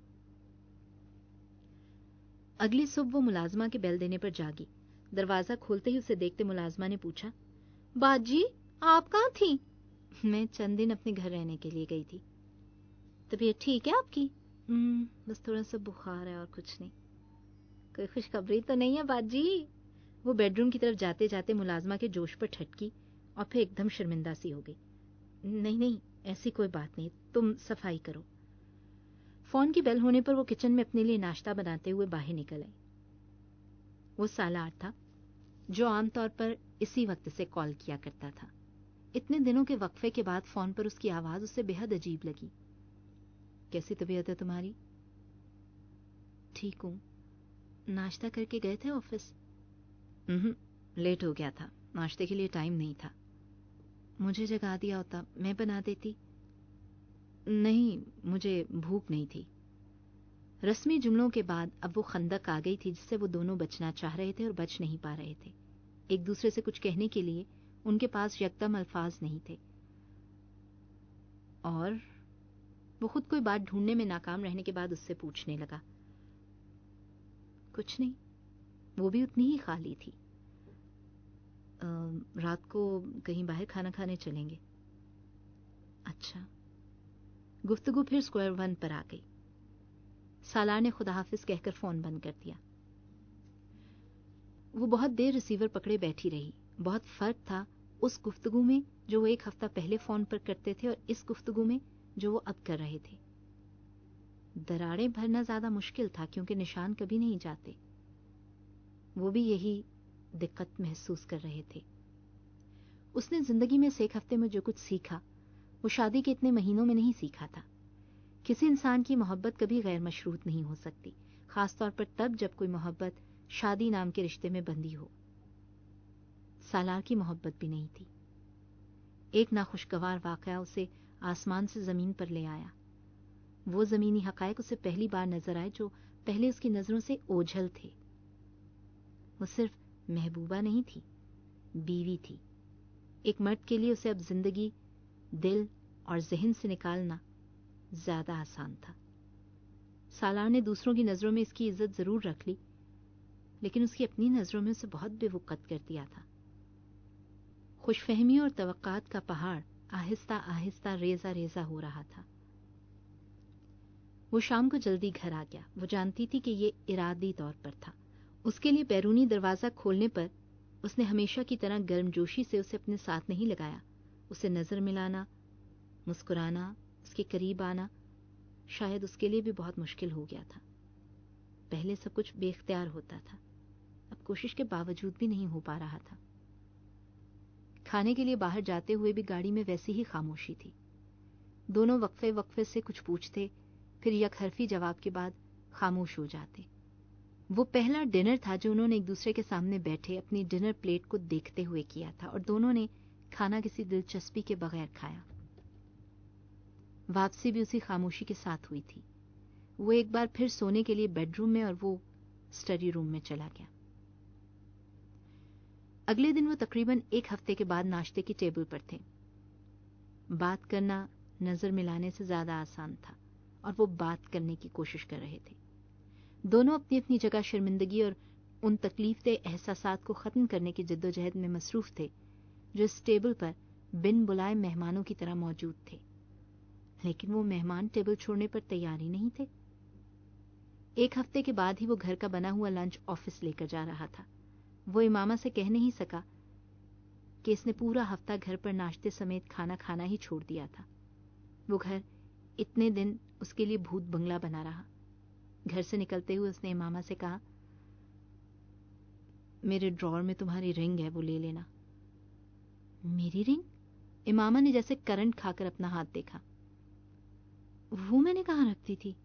اگلی صبح وہ ملازمہ کے بیل دینے پر جاگی. دروازہ کھولتے ہی اسے دیکھتے ملازمہ نے پوچھا، باجی آپ کہاں تھیں؟ میں چند دن اپنے گھر رہنے کے لیے گئی تھی. طبیعت ٹھیک ہے آپ کی؟ بس تھوڑا سا بخار ہے اور کچھ نہیں. کوئی خوشخبری تو نہیں ہے باجی؟ وہ بیڈ روم کی طرف جاتے جاتے ملازمہ کے جوش پر ٹھٹکی اور پھر ایک دم شرمندہ سی ہو گئی. نہیں نہیں، ایسی کوئی بات نہیں، تم صفائی کرو. فون کی بیل ہونے پر وہ کچن میں اپنے لیے ناشتہ بناتے ہوئے باہر نکل آئی. وہ سالار تھا جو عام طور پر اسی وقت سے کال کیا کرتا تھا. اتنے دنوں کے وقفے کے بعد فون پر اس کی آواز اسے بے حد عجیب لگی. کیسی طبیعت ہے تمہاری؟ ٹھیک ہوں. ناشتہ کر کے گئے تھے آفس؟ لیٹ ہو گیا تھا، ناشتے کے لیے ٹائم نہیں تھا. مجھے جگا دیا ہوتا، میں بنا دیتی. نہیں، مجھے بھوک نہیں تھی. رسمی جملوں کے بعد اب وہ خندق آ گئی تھی جس سے وہ دونوں بچنا چاہ رہے تھے اور بچ نہیں پا رہے تھے. ایک دوسرے سے کچھ کہنے کے لیے ان کے پاس یکدم الفاظ نہیں تھے. اور وہ خود کوئی بات ڈھونڈنے میں ناکام رہنے کے بعد اس سے پوچھنے لگا. کچھ نہیں. وہ بھی اتنی ہی خالی تھی. رات کو کہیں باہر کھانا کھانے چلیں گے؟ اچھا. گفتگو پھر اسکوائر ون پر آ گئی. سالار نے خدا حافظ کہہ کر فون بند کر دیا. وہ بہت دیر ریسیور پکڑے بیٹھی رہی. بہت فرق تھا اس گفتگو میں جو وہ ایک ہفتہ پہلے فون پر کرتے تھے اور اس گفتگو میں جو وہ اب کر رہے تھے. دراڑیں بھرنا زیادہ مشکل تھا کیونکہ نشان کبھی نہیں جاتے. وہ بھی یہی دقت محسوس کر رہے تھے. اس نے زندگی میں سے ایک ہفتے میں جو کچھ سیکھا وہ شادی کے اتنے مہینوں میں نہیں سیکھا تھا. کسی انسان کی محبت کبھی غیر مشروط نہیں ہو سکتی، خاص طور پر تب جب کوئی محبت شادی نام کے رشتے میں بندھی ہو. سالار کی محبت بھی نہیں تھی. ایک ناخوشگوار واقعہ اسے آسمان سے زمین پر لے آیا. وہ زمینی حقائق اسے پہلی بار نظر آئے جو پہلے اس کی نظروں سے اوجھل تھے. وہ صرف محبوبہ نہیں تھی، بیوی تھی. ایک مرد کے لیے اسے اب زندگی، دل اور ذہن سے نکالنا زیادہ آسان تھا. سالار نے دوسروں کی نظروں میں اس کی عزت ضرور رکھ لی، لیکن اس کی اپنی نظروں میں اسے بہت بے وقت کر دیا تھا. خوش فہمی اور توقعات کا پہاڑ آہستہ آہستہ ریزہ ریزہ ہو رہا تھا. وہ شام کو جلدی گھر آ گیا. وہ جانتی تھی کہ یہ ارادی طور پر تھا. اس کے لیے بیرونی دروازہ کھولنے پر اس نے ہمیشہ کی طرح گرم جوشی سے اسے اپنے ساتھ نہیں لگایا. اسے نظر ملانا، مسکرانا، اس کے قریب آنا شاید اس کے لیے بھی بہت مشکل ہو گیا تھا. پہلے سب کچھ بے اختیار ہوتا تھا، اب کوشش کے باوجود بھی نہیں ہو پا رہا تھا. کھانے کے لیے باہر جاتے ہوئے بھی گاڑی میں ویسی ہی خاموشی تھی. دونوں وقفے وقفے سے کچھ پوچھتے، پھر یک حرفی جواب کے بعد خاموش ہو جاتے. وہ پہلا ڈنر تھا جو انہوں نے ایک دوسرے کے سامنے بیٹھے اپنی ڈنر پلیٹ کو دیکھتے ہوئے کیا تھا، اور دونوں نے کھانا کسی دلچسپی کے بغیر کھایا۔ واپسی بھی اسی خاموشی کے ساتھ ہوئی تھی۔ وہ ایک بار پھر سونے کے لیے بیڈ روم میں اور وہ اسٹڈی روم میں چلا گیا۔ اگلے دن وہ تقریباً ایک ہفتے کے بعد ناشتے کی ٹیبل پر تھے۔ بات کرنا نظر ملانے سے زیادہ آسان تھا، اور وہ بات کرنے کی کوشش کر رہے تھے۔ دونوں اپنی اپنی جگہ شرمندگی اور ان تکلیف دہ احساسات کو ختم کرنے کی جدوجہد میں مصروف تھے جو اس ٹیبل پر بن بلائے مہمانوں کی طرح موجود تھے، لیکن وہ مہمان ٹیبل چھوڑنے پر تیار ہی نہیں تھے۔ ایک ہفتے کے بعد ہی وہ گھر کا بنا ہوا لنچ آفس لے کر جا رہا تھا۔ وہ امامہ سے کہہ نہیں سکا کہ اس نے پورا ہفتہ گھر پر ناشتے سمیت کھانا کھانا ہی چھوڑ دیا تھا۔ وہ گھر اتنے دن اس کے لیے بھوت بنگلہ بنا رہا۔ گھر سے نکلتے ہوئے اس نے امامہ سے کہا، میرے ڈرار میں تمہاری رنگ ہے، وہ لے لینا۔ میری رنگ؟ امامہ نے جیسے کرنٹ کھا کر اپنا ہاتھ دیکھا۔ وہ میں نے کہاں رکھتی تھی؟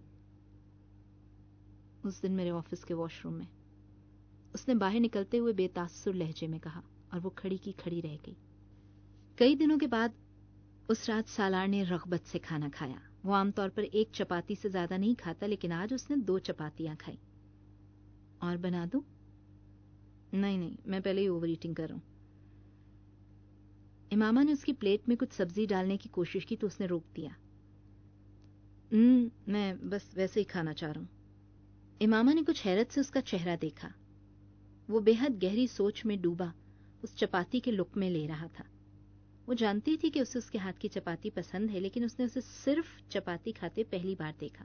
اس دن میرے آفس کے واش روم میں، اس نے باہر نکلتے ہوئے بے تاثر لہجے میں کہا، اور وہ کھڑی کی کھڑی رہ گئی۔ کئی دنوں کے بعد اس رات سالار نے رغبت سے کھانا کھایا۔ وہ عام طور پر ایک چپاتی سے زیادہ نہیں کھاتا، لیکن آج اس نے دو چپاتیاں کھائیں۔ اور بنا دوں؟ نہیں نہیں، میں پہلے ہی اوور ایٹنگ کر رہا ہوں۔ امامہ نے اس کی پلیٹ میں کچھ سبزی ڈالنے کی کوشش کی تو اس نے روک دیا۔ ہم میں بس ویسے ہی کھانا چاہ رہا ہوں۔ امامہ نے کچھ حیرت سے اس کا چہرہ دیکھا۔ وہ بے حد گہری سوچ میں ڈوبا اس چپاتی کے لقمے لے رہا تھا۔ وہ جانتی تھی کہ اسے اس کے ہاتھ کی چپاتی پسند ہے، لیکن اس نے اسے صرف چپاتی کھاتے پہلی بار دیکھا۔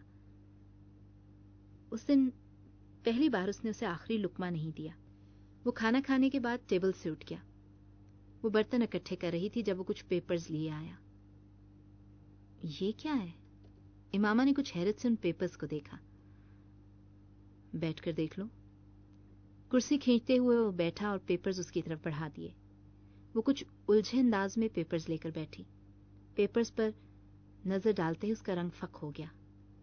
اس دن پہلی بار اس نے اسے آخری لقمہ نہیں دیا۔ وہ کھانا کھانے کے بعد ٹیبل سے اٹھ گیا۔ وہ برتن اکٹھے کر رہی تھی جب وہ کچھ پیپرز لیے آیا۔ یہ کیا ہے؟ امامہ نے کچھ حیرت سے ان پیپرز کو دیکھا۔ بیٹھ کر دیکھ لو۔ کرسی کھینچتے ہوئے وہ بیٹھا اور پیپرز اس کی طرف بڑھا دیے۔ وہ کچھ الجھے انداز میں پیپرز لے کر بیٹھی۔ پیپرز پر نظر ڈالتے ہی اس کا رنگ فک ہو گیا۔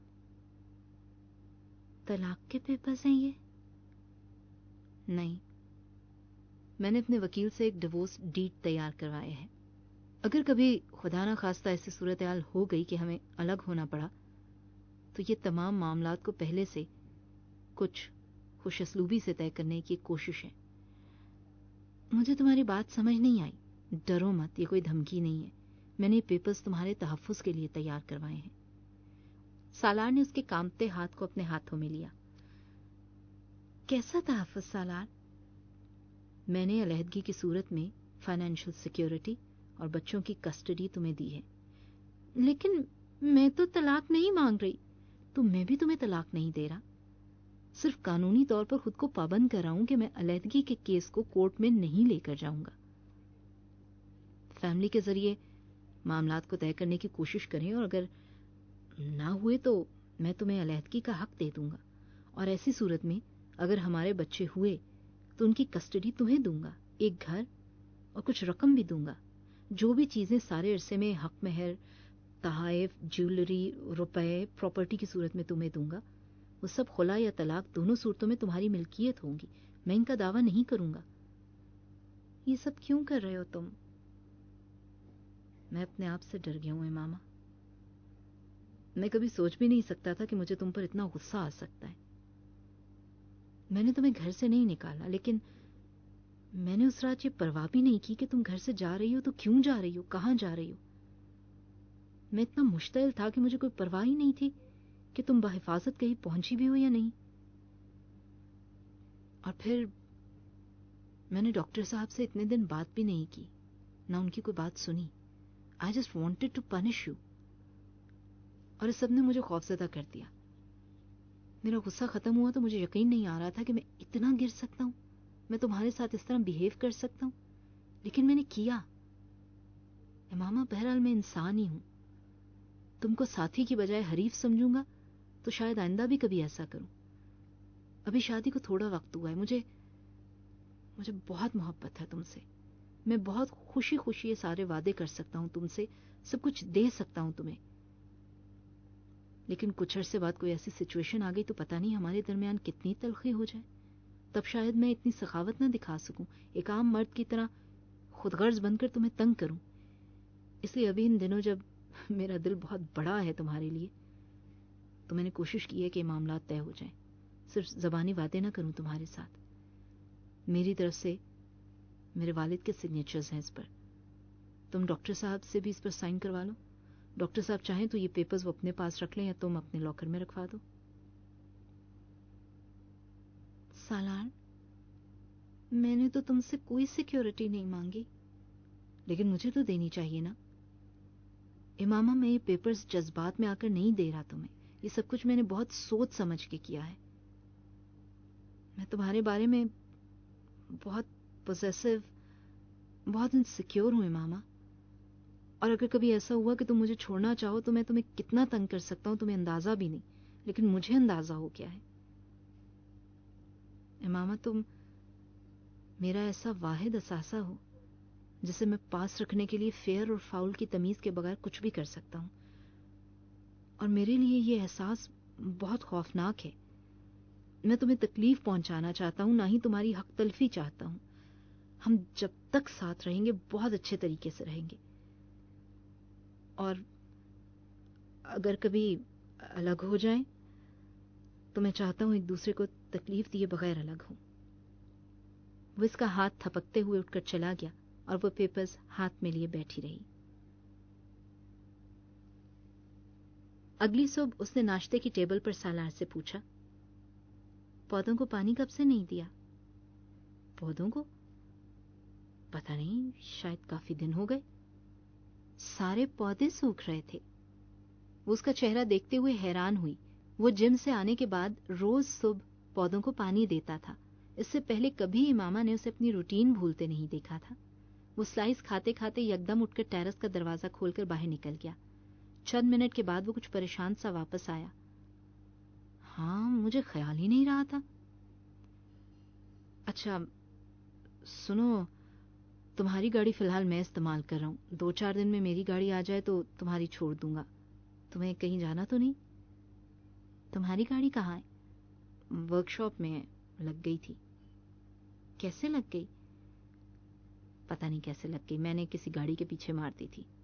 طلاق کے پیپرز ہیں یہ؟ نہیں، میں نے اپنے وکیل سے ایک ڈیورس ڈیڈ تیار کروایا ہے۔ اگر کبھی خدا نہ خواستہ ایسی صورتحال ہو گئی کہ ہمیں الگ ہونا پڑا تو یہ تمام معاملات کو پہلے سے کچھ خوش اسلوبی سے طے کرنے کی کوشش ہے۔ مجھے تمہاری بات سمجھ نہیں آئی۔ ڈرو مت، یہ کوئی دھمکی نہیں ہے۔ میں نے پیپرز تمہارے تحفظ کے لیے تیار کروائے ہیں۔ سالار نے اس کے کانپتے ہاتھ کو اپنے ہاتھوں میں لیا۔ کیسا تحفظ سالار؟ میں نے علیحدگی کی صورت میں فائنینشیل سیکیورٹی اور بچوں کی کسٹڈی تمہیں دی ہے۔ لیکن میں تو طلاق نہیں مانگ رہی۔ تو میں بھی تمہیں طلاق نہیں دے رہا، صرف قانونی طور پر خود کو پابند کر رہا ہوں کہ میں علیحدگی کے کیس کو کورٹ میں نہیں لے کر جاؤں گا۔ فیملی کے ذریعے معاملات کو طے کرنے کی کوشش کریں، اور اگر نہ ہوئے تو میں تمہیں علیحدگی کا حق دے دوں گا، اور ایسی صورت میں اگر ہمارے بچے ہوئے تو ان کی کسٹڈی تمہیں دوں گا، ایک گھر اور کچھ رقم بھی دوں گا۔ جو بھی چیزیں سارے عرصے میں حق مہر، تحائف، جیولری، روپے، پراپرٹی کی صورت میں تمہیں دوں گا، وہ سب خلا یا طلاق دونوں صورتوں میں تمہاری ملکیت ہوں گی۔ میں ان کا دعویٰ نہیں کروں گا۔ یہ سب کیوں کر رہے ہو تم؟ میں اپنے آپ سے ڈر گیا ہوں امامہ۔ میں کبھی سوچ بھی نہیں سکتا تھا کہ مجھے تم پر اتنا غصہ آ سکتا ہے۔ میں نے تمہیں گھر سے نہیں نکالا، لیکن میں نے اس رات یہ پرواہ بھی نہیں کی کہ تم گھر سے جا رہی ہو تو کیوں جا رہی ہو، کہاں جا رہی ہو۔ میں اتنا مشتعل تھا کہ مجھے کوئی پرواہ ہی نہیں تھی کہ تم بحفاظت کہیں پہنچی بھی ہو یا نہیں۔ اور پھر میں نے ڈاکٹر صاحب سے اتنے دن بات بھی نہیں کی، نہ ان کی کوئی بات سنی۔ I just wanted to punish you۔ اور اس سب نے مجھے خوفزدہ کر دیا۔ میرا غصہ ختم ہوا تو مجھے یقین نہیں آ رہا تھا کہ میں اتنا گر سکتا ہوں، میں تمہارے ساتھ اس طرح بیہیو کر سکتا ہوں، لیکن میں نے کیا۔ امامہ، بہرحال میں انسان ہی ہوں۔ تم کو ساتھی کی بجائے حریف سمجھوں گا تو شاید آئندہ بھی کبھی ایسا کروں۔ ابھی شادی کو تھوڑا وقت ہوا ہے، مجھے مجھے بہت محبت ہے تم سے۔ میں بہت خوشی خوشی یہ سارے وعدے کر سکتا ہوں تم سے، سب کچھ دے سکتا ہوں تمہیں، لیکن کچھ عرصے بعد کوئی ایسی سچویشن آ گئی تو پتہ نہیں ہمارے درمیان کتنی تلخی ہو جائے. تب شاید میں اتنی سخاوت نہ دکھا سکوں, ایک عام مرد کی طرح خود غرض بن کر تمہیں تنگ کروں. اس لیے ابھی ان دنوں جب میرا دل بہت بڑا ہے تمہارے لیے, تو میں نے کوشش کی ہے کہ معاملات طے ہو جائیں. صرف زبانی وعدے نہ کروں تمہارے ساتھ. میری طرف سے میرے والد کے سگنیچرز ہیں اس پر. تم ڈاکٹر صاحب سے بھی اس پر سائن کروا لو. ڈاکٹر صاحب چاہیں تو یہ پیپرز وہ اپنے پاس رکھ لیں یا تم اپنے لاکر میں رکھوا دو. سالار, میں نے تو تم سے کوئی سیکیورٹی نہیں مانگی, لیکن مجھے تو دینی چاہیے نا. امامہ, میں یہ پیپرز جذبات میں آ کر نہیں دے رہا تمہیں. یہ سب کچھ میں نے بہت سوچ سمجھ کے کیا ہے. میں تمہارے بارے میں بہت پوزیسو, بہت انسیکیور ہوں امامہ. اور اگر کبھی ایسا ہوا کہ تم مجھے چھوڑنا چاہو تو میں تمہیں کتنا تنگ کر سکتا ہوں تمہیں اندازہ بھی نہیں. لیکن مجھے اندازہ ہو گیا ہے. امامہ, تم میرا ایسا واحد اثاثہ ہو جسے میں پاس رکھنے کے لیے فیئر اور فاؤل کی تمیز کے بغیر کچھ بھی کر سکتا ہوں. اور میرے لیے یہ احساس بہت خوفناک ہے. میں تمہیں تکلیف پہنچانا چاہتا ہوں, نہ ہی تمہاری حق تلفی چاہتا ہوں. ہم جب تک ساتھ رہیں گے بہت اچھے طریقے سے رہیں گے, اور اگر کبھی الگ ہو جائیں تو میں چاہتا ہوں ایک دوسرے کو تکلیف دیے بغیر الگ ہوں. وہ اس کا ہاتھ تھپکتے ہوئے اٹھ کر چلا گیا اور وہ پیپرز ہاتھ میں لیے بیٹھی رہی. اگلی صبح اس نے ناشتے کی ٹیبل پر سالار سے پوچھا, پودوں کو پانی کب سے نہیں دیا؟ پودوں کو پتہ نہیں, شاید کافی دن ہو گئے. سارے پودے سوکھ رہے تھے. وہ اس کا چہرہ دیکھتے ہوئے حیران ہوئی. وہ جم سے آنے کے بعد روز صبح پودوں کو پانی دیتا تھا. اس سے پہلے کبھی امامہ نے اسے اپنی روٹین بھولتے نہیں دیکھا تھا. وہ سلائس کھاتے کھاتے یکدم اٹھ کر ٹیرس کا دروازہ کھول کر باہر نکل گیا. چند منٹ کے بعد وہ کچھ پریشان سا واپس آیا. ہاں, مجھے خیال ہی نہیں رہا تھا. اچھا سنو, تمہاری گاڑی فی الحال میں استعمال کر رہا ہوں. دو چار دن میں میری گاڑی آ جائے تو تمہاری چھوڑ دوں گا. تمہیں کہیں جانا تو نہیں؟ تمہاری گاڑی کہاں ہے؟ ورک شاپ میں لگ گئی تھی. کیسے لگ گئی؟ پتہ نہیں کیسے لگ گئی, میں نے کسی گاڑی کے پیچھے مار دی تھی.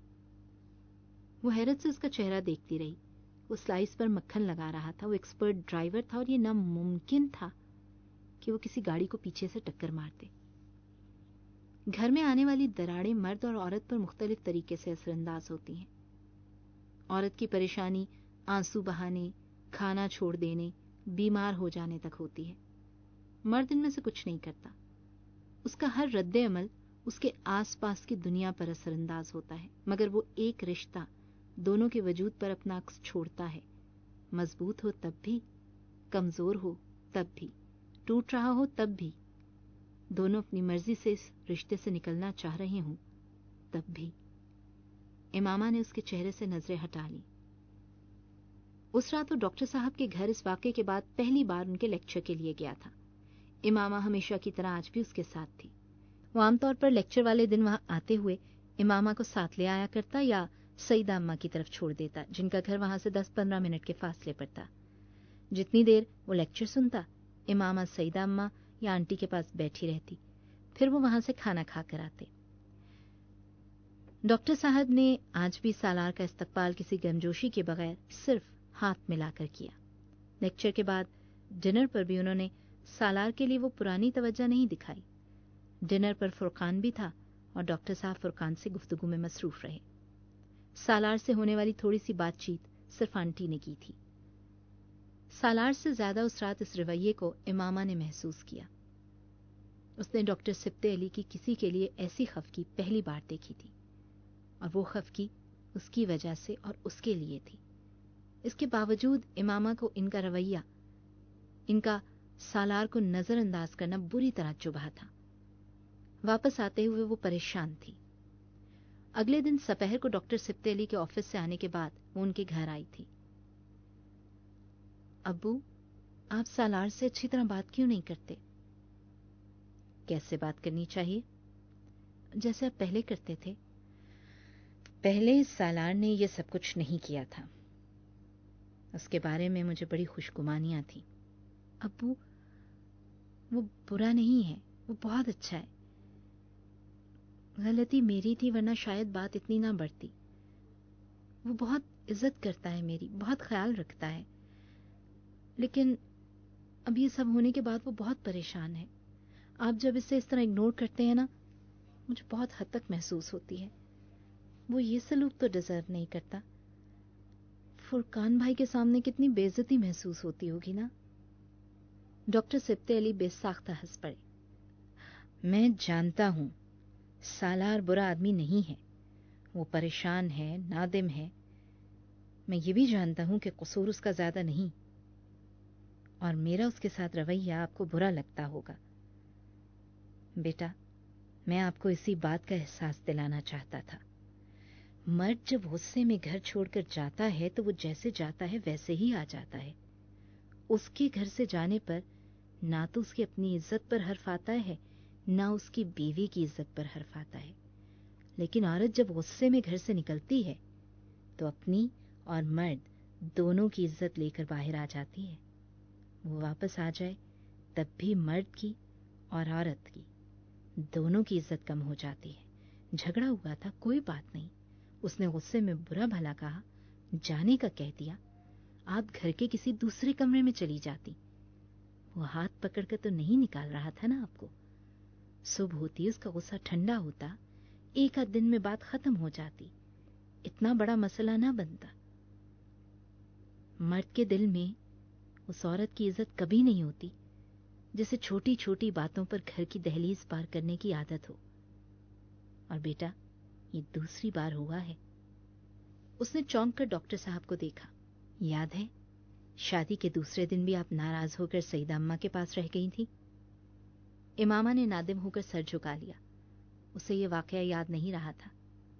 وہ حیرت سے اس کا چہرہ دیکھتی رہی. وہ سلائس پر مکھن لگا رہا تھا. وہ ایکسپرٹ ڈرائیور تھا اور یہ ناممکن تھا کہ وہ کسی گاڑی کو پیچھے سے ٹکر مار دے. گھر میں آنے والی دراڑیں مرد اور عورت پر مختلف طریقے سے اثر انداز ہوتی ہیں. عورت کی پریشانی آنسو بہانے, کھانا چھوڑ دینے, بیمار ہو جانے تک ہوتی ہے. مرد ان میں سے کچھ نہیں کرتا. اس کا ہر رد عمل اس کے آس پاس کی دنیا پر اثر انداز ہوتا ہے, مگر وہ ایک رشتہ دونوں کے وجود پر اپنا عکس چھوڑتا ہے. مضبوط ہو تب بھی, کمزور ہو تب بھی, ٹوٹ رہا ہو تب بھی, دونوں اپنی مرضی سے اس رشتے سے نکلنا چاہ رہے ہوں تب بھی. امامہ نے اس کے چہرے سے نظریں ہٹا لی. اس رات وہ ڈاکٹر صاحب کے گھر اس واقعے کے بعد پہلی بار ان کے لیکچر کے لیے گیا تھا. امامہ ہمیشہ کی طرح آج بھی اس کے ساتھ تھی. وہ عام طور پر لیکچر والے دن وہاں آتے ہوئے امامہ کو ساتھ لے آیا کرتا یا سیدہ اماں کی طرف چھوڑ دیتا, جن کا گھر وہاں سے دس پندرہ منٹ کے فاصلے پر تھا. جتنی دیر وہ لیکچر سنتا, امامہ سیدہ اماں یا آنٹی کے پاس بیٹھی رہتی, پھر وہ وہاں سے کھانا کھا کر آتے. ڈاکٹر صاحب نے آج بھی سالار کا استقبال کسی گرمجوشی کے بغیر صرف ہاتھ ملا کر کیا. لیکچر کے بعد ڈنر پر بھی انہوں نے سالار کے لیے وہ پرانی توجہ نہیں دکھائی. ڈنر پر فرقان بھی تھا اور ڈاکٹر صاحب فرقان سے گفتگو میں مصروف رہے. سالار سے ہونے والی تھوڑی سی بات چیت صرف آنٹی نے کی تھی. سالار سے زیادہ اس رات اس رویے کو امامہ نے محسوس کیا. اس نے ڈاکٹر سبتے علی کی کسی کے لیے ایسی خفگی پہلی بار دیکھی تھی, اور وہ خفگی اس کی وجہ سے اور اس کے لیے تھی. اس کے باوجود امامہ کو ان کا رویہ, ان کا سالار کو نظر انداز کرنا بری طرح چبھا تھا. واپس آتے ہوئے وہ پریشان تھی. اگلے دن سپہر کو ڈاکٹر سبتے علی کے آفس سے آنے کے بعد وہ ان کے گھر آئی تھی. ابو, آپ سالار سے اچھی طرح بات کیوں نہیں کرتے؟ کیسے بات کرنی چاہیے؟ جیسے آپ پہلے کرتے تھے. پہلے سالار نے یہ سب کچھ نہیں کیا تھا. اس کے بارے میں مجھے بڑی خوشگمانیاں تھیں. ابو وہ برا نہیں ہے، وہ بہت اچھا ہے. غلطی میری تھی ورنہ شاید بات اتنی نہ بڑھتی. وہ بہت عزت کرتا ہے میری، بہت خیال رکھتا ہے، لیکن اب یہ سب ہونے کے بعد وہ بہت پریشان ہے. آپ جب اسے اس طرح اگنور کرتے ہیں نا، مجھے بہت حد تک محسوس ہوتی ہے. وہ یہ سلوک تو ڈیزرو نہیں کرتا. فرقان بھائی کے سامنے کتنی بے عزتی محسوس ہوتی ہوگی نا. ڈاکٹر سبتے علی بے ساختہ ہنس پڑے. میں جانتا ہوں سالار برا آدمی نہیں ہے، وہ پریشان ہے، نادم ہے. میں یہ بھی جانتا ہوں کہ قصور اس کا زیادہ نہیں، اور میرا اس کے ساتھ رویہ آپ کو برا لگتا ہوگا. بیٹا، میں آپ کو اسی بات کا احساس دلانا چاہتا تھا. مرد جب غصے میں گھر چھوڑ کر جاتا ہے تو وہ جیسے جاتا ہے ویسے ہی آ جاتا ہے. اس کے گھر سے جانے پر نہ تو اس کی اپنی عزت پر حرف آتا ہے، نہ اس کی بیوی کی عزت پر حرف آتا ہے. لیکن عورت جب غصے میں گھر سے نکلتی ہے تو اپنی اور مرد دونوں کی عزت لے کر باہر آ جاتی ہے. وہ واپس آ جائے تب بھی مرد کی اور عورت کی دونوں کی عزت کم ہو جاتی ہے. جھگڑا ہوا تھا، کوئی بات نہیں. اس نے غصے میں برا بھلا کہا، جانے کا کہہ دیا، آپ گھر کے کسی دوسرے کمرے میں چلی جاتی. وہ ہاتھ پکڑ کر تو نہیں نکال رہا تھا نا آپ کو. صبح ہوتی اس کا غصہ ٹھنڈا ہوتا، ایک آدھ دن میں بات ختم ہو جاتی، اتنا بڑا مسئلہ نہ بنتا. مرد کے دل میں اس عورت کی عزت کبھی نہیں ہوتی جیسے چھوٹی چھوٹی باتوں پر گھر کی دہلیز پار کرنے کی عادت ہو. اور بیٹا، یہ دوسری بار ہوا ہے. اس نے چونک کر ڈاکٹر صاحب کو دیکھا. یاد ہے شادی کے دوسرے دن بھی آپ ناراض ہو کر سیدہ اماں کے پاس رہ گئی تھی؟ امامہ نے نادم ہو کر سر جھکا لیا. اسے یہ واقعہ یاد نہیں رہا تھا.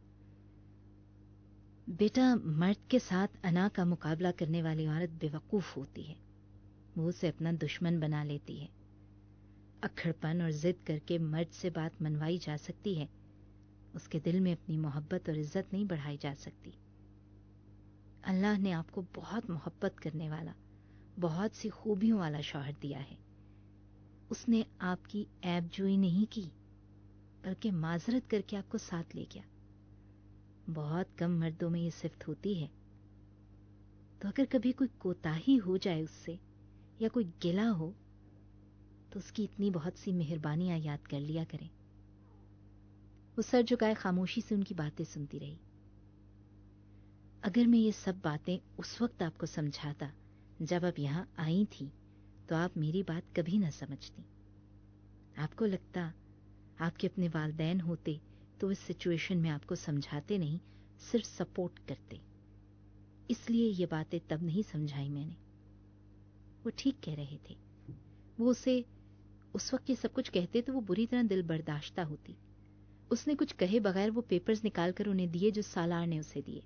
بیٹا، مرد کے ساتھ انا کا مقابلہ کرنے والی عورت بے وقوف ہوتی ہے. وہ اسے اپنا دشمن بنا لیتی ہے. اکھڑپن اور ضد کر کے مرد سے بات منوائی جا سکتی ہے، اس کے دل میں اپنی محبت اور عزت نہیں بڑھائی جا سکتی. اللہ نے آپ کو بہت محبت کرنے والا، بہت سی خوبیوں والا شوہر دیا ہے. اس نے آپ کی عیب جوئی نہیں کی، بلکہ معذرت کر کے آپ کو ساتھ لے گیا. بہت کم مردوں میں یہ صفت ہوتی ہے. تو اگر کبھی کوئی کوتاہی ہو جائے اس سے یا کوئی گلہ ہو تو اس کی اتنی بہت سی مہربانیاں یاد کر لیا کریں. وہ سر جھکائے خاموشی سے ان کی باتیں سنتی رہی. اگر میں یہ سب باتیں اس وقت آپ کو سمجھاتا جب آپ یہاں آئی تھی تو آپ میری بات کبھی نہ سمجھتی. آپ کو لگتا آپ کے اپنے والدین ہوتے تو اس سچویشن میں آپ کو سمجھاتے نہیں، صرف سپورٹ کرتے. اس لیے یہ باتیں تب نہیں سمجھائی میں نے. وہ ٹھیک کہہ رہے تھے. وہ اسے اس وقت یہ سب کچھ کہتے تو وہ بری طرح دل برداشتہ ہوتی. اس نے کچھ کہے بغیر وہ پیپرز نکال کر انہیں دیے جو سالار نے اسے دیے.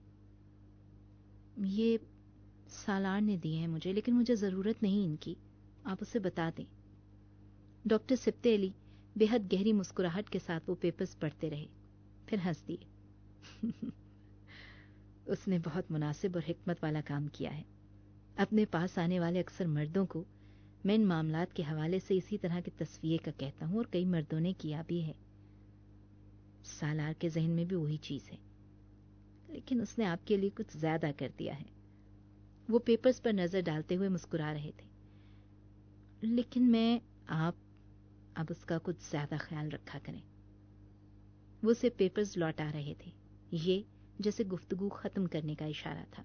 یہ سالار نے دیے ہیں مجھے، لیکن مجھے ضرورت نہیں ان کی، آپ اسے بتا دیں. ڈاکٹر سبتے علی بے حد گہری مسکراہٹ کے ساتھ وہ پیپرز پڑھتے رہے، پھر ہنس دیے. اس نے بہت مناسب اور حکمت والا کام کیا ہے. اپنے پاس آنے والے اکثر مردوں کو میں ان معاملات کے حوالے سے اسی طرح کے تصفیے کا کہتا ہوں، اور کئی مردوں نے کیا بھی ہے. سالار کے ذہن میں بھی وہی چیز ہے، لیکن اس نے آپ کے لیے کچھ زیادہ کر دیا ہے. وہ پیپرز پر نظر ڈالتے ہوئے مسکرا رہے تھے. لیکن میں آپ اب اس کا کچھ زیادہ خیال رکھا کریں. وہ اسے پیپرز لوٹا رہے تھے. یہ جیسے گفتگو ختم کرنے کا اشارہ تھا.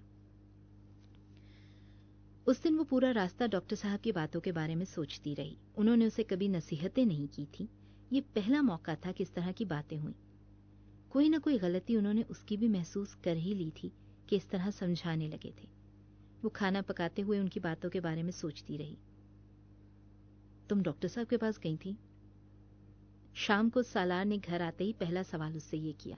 اس دن وہ پورا راستہ ڈاکٹر صاحب کی باتوں کے بارے میں سوچتی رہی. انہوں نے اسے کبھی نصیحتیں نہیں کی تھی. یہ پہلا موقع تھا کہ اس طرح کی باتیں ہوئیں. کوئی نہ کوئی غلطی انہوں نے اس کی بھی محسوس کر ہی لی تھی کہ اس طرح سمجھانے لگے تھے. وہ کھانا پکاتے ہوئے ان کی باتوں کے بارے میں سوچتی رہی. تم ڈاکٹر صاحب کے پاس گئی تھی؟ شام کو سالار نے گھر آتے ہی پہلا سوال اس سے یہ کیا.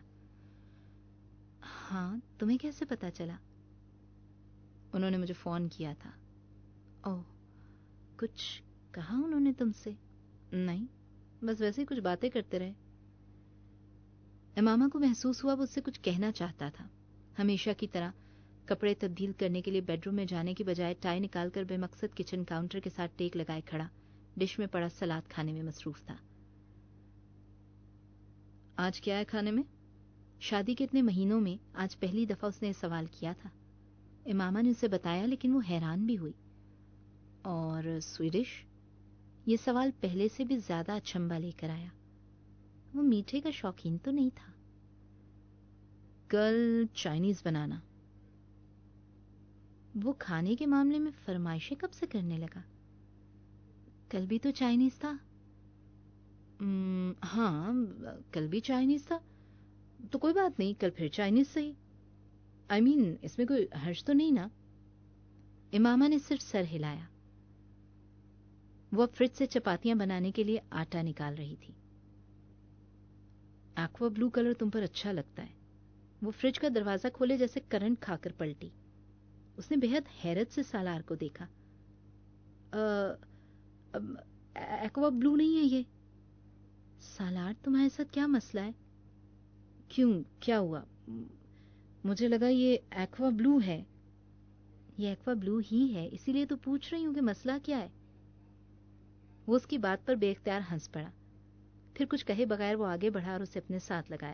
ہاں، تمہیں کیسے پتا چلا؟ انہوں نے مجھے فون کیا تھا. اوہ، کچھ کہا انہوں نے تم سے؟ نہیں، بس ویسے ہی کچھ باتیں کرتے رہے. امامہ کو محسوس ہوا وہ اس سے کچھ کہنا چاہتا تھا. ہمیشہ کی طرح کپڑے تبدیل کرنے کے لیے بیڈ روم میں جانے کی بجائے ٹائی نکال کر بے مقصد کچن کاؤنٹر کے ساتھ ٹیک لگائے کھڑا ڈش میں پڑا سلاد کھانے میں مصروف تھا. آج کیا ہے کھانے میں؟ شادی کے اتنے مہینوں میں آج پہلی دفعہ اس نے سوال کیا تھا. امامہ نے اسے بتایا لیکن وہ حیران بھی ہوئی. اور سویڈش؟ یہ سوال پہلے سے بھی زیادہ اچھمبا لے کر آیا. وہ میٹھے کا شوقین تو نہیں تھا. کل چائنیز بنانا. وہ کھانے کے معاملے میں فرمائشیں کب سے کرنے لگا؟ کل بھی تو چائنیز تھا. ہاں کل بھی چائنیز تھا تو کوئی بات نہیں، کل پھر چائنیز صحیح. آئی مین اس میں کوئی حرج تو نہیں نا؟ امامہ نے صرف سر ہلایا. وہ اب فریج سے چپاتیاں بنانے کے لیے آٹا نکال رہی تھی. ایکوا بلو کلر تم پر اچھا لگتا ہے. وہ فریج کا دروازہ کھولے جیسے کرنٹ کھا کر پلٹی. اس نے بے حد حیرت سے سالار کو دیکھا. ایکوا بلو نہیں ہے یہ. سالار تمہارے ساتھ کیا مسئلہ ہے؟ کیوں کیا ہوا؟ مجھے لگا یہ ایکوا بلو ہے. یہ ایکوا بلو ہی ہے، اسی لیے تو پوچھ رہی ہوں کہ مسئلہ کیا ہے. وہ اس کی بات پر بے اختیار ہنس پڑا. پھر کچھ کہے بغیر وہ آگے بڑھا اور اسے اپنے ساتھ لگایا.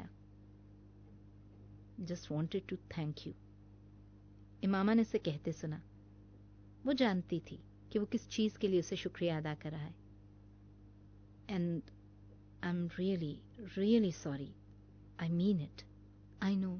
Just wanted to thank you. Imama نے اسے کہتے سنا. وہ جانتی تھی کہ وہ کس چیز کے لیے اسے شکریہ ادا کر رہا ہے. And I am really really sorry. I mean it. I know.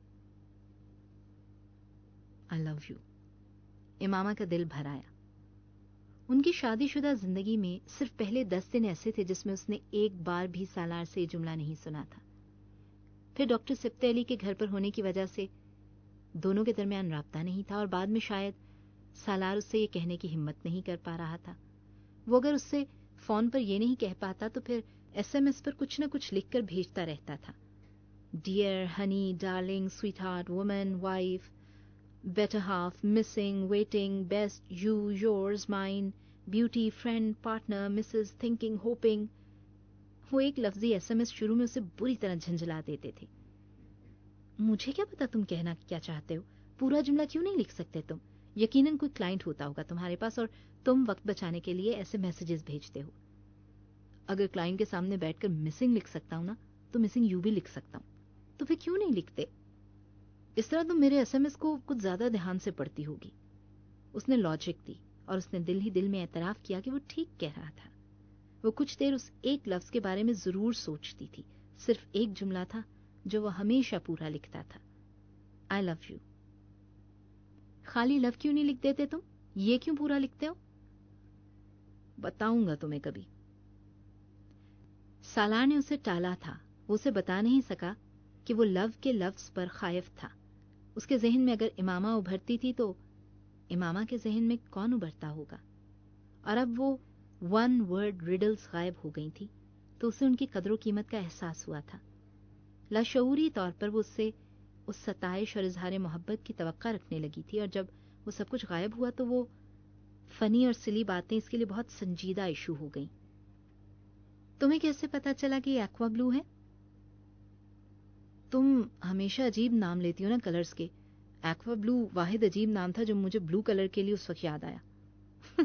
I love you. Imama کا دل بھر آیا. ان کی شادی شدہ زندگی میں صرف پہلے دس دن ایسے تھے جس میں اس نے ایک بار بھی سالار سے یہ جملہ نہیں سنا تھا. پھر ڈاکٹر سبتے علی کے گھر پر ہونے کی وجہ سے دونوں کے درمیان رابطہ نہیں تھا، اور بعد میں شاید سالار اس سے یہ کہنے کی ہمت نہیں کر پا رہا تھا. وہ اگر اس سے فون پر یہ نہیں کہہ پاتا تو پھر ایس ایم ایس پر کچھ نہ کچھ لکھ کر بھیجتا رہتا تھا. Dear honey darling sweetheart woman wife better half missing waiting best you yours mine beauty friend partner Mrs thinking hoping. وہ ایک لفظی ایس ایم ایس شروع میں اسے بری طرح جھنجھلا دیتے تھے. مجھے کیا پتا تم کہنا کیا چاہتے ہو؟ پورا جملہ کیوں نہیں لکھ سکتے تم؟ یقیناً کوئی کلائنٹ ہوتا ہوگا تمہارے پاس اور تم وقت بچانے کے لیے ایسے میسیجز بھیجتے ہو. اگر کلائنٹ کے سامنے بیٹھ کر مسنگ لکھ سکتا ہوں نا تو مسنگ یو بھی لکھ سکتا ہوں. تو پھر کیوں نہیں لکھتے؟ اس طرح تم میرے ایس ایم ایس کو کچھ زیادہ دھیان سے پڑھتی ہوگی. اس نے لاجک دی اور اس نے دل ہی دل میں اعتراف کیا کہ وہ ٹھیک کہہ رہا تھا. وہ کچھ دیر اس ایک لفظ کے بارے میں ضرور سوچتی تھی. صرف ایک جملہ تھا جو وہ ہمیشہ پورا لکھتا تھا. I love you. خالی لو کیوں نہیں لکھ دیتے تم؟ یہ کیوں پورا لکھتے ہو؟ بتاؤں گا تمہیں کبھی. سالار نے اسے ٹالا تھا. وہ اسے بتا نہیں سکا کہ وہ لو کے لفظ پر خائف تھا. اس کے ذہن میں اگر امامہ ابھرتی تھی تو امامہ کے ذہن میں کون ابھرتا ہوگا؟ اور اب وہ ون ورڈ ریڈلز غائب ہو گئی تھی تو اسے ان کی قدر و قیمت کا احساس ہوا تھا. لاشعوری طور پر وہ اس سے اس ستائش اور اظہار محبت کی توقع رکھنے لگی تھی، اور جب وہ سب کچھ غائب ہوا تو وہ فنی اور سلی باتیں اس کے لیے بہت سنجیدہ ایشو ہو گئیں. تمہیں کیسے پتا چلا کہ یہ ایکوا بلو ہے؟ تم ہمیشہ عجیب نام لیتی ہو نا کلرز کے. ایکوا بلو واحد عجیب نام تھا جو مجھے بلو کلر کے لیے اس وقت یاد آیا.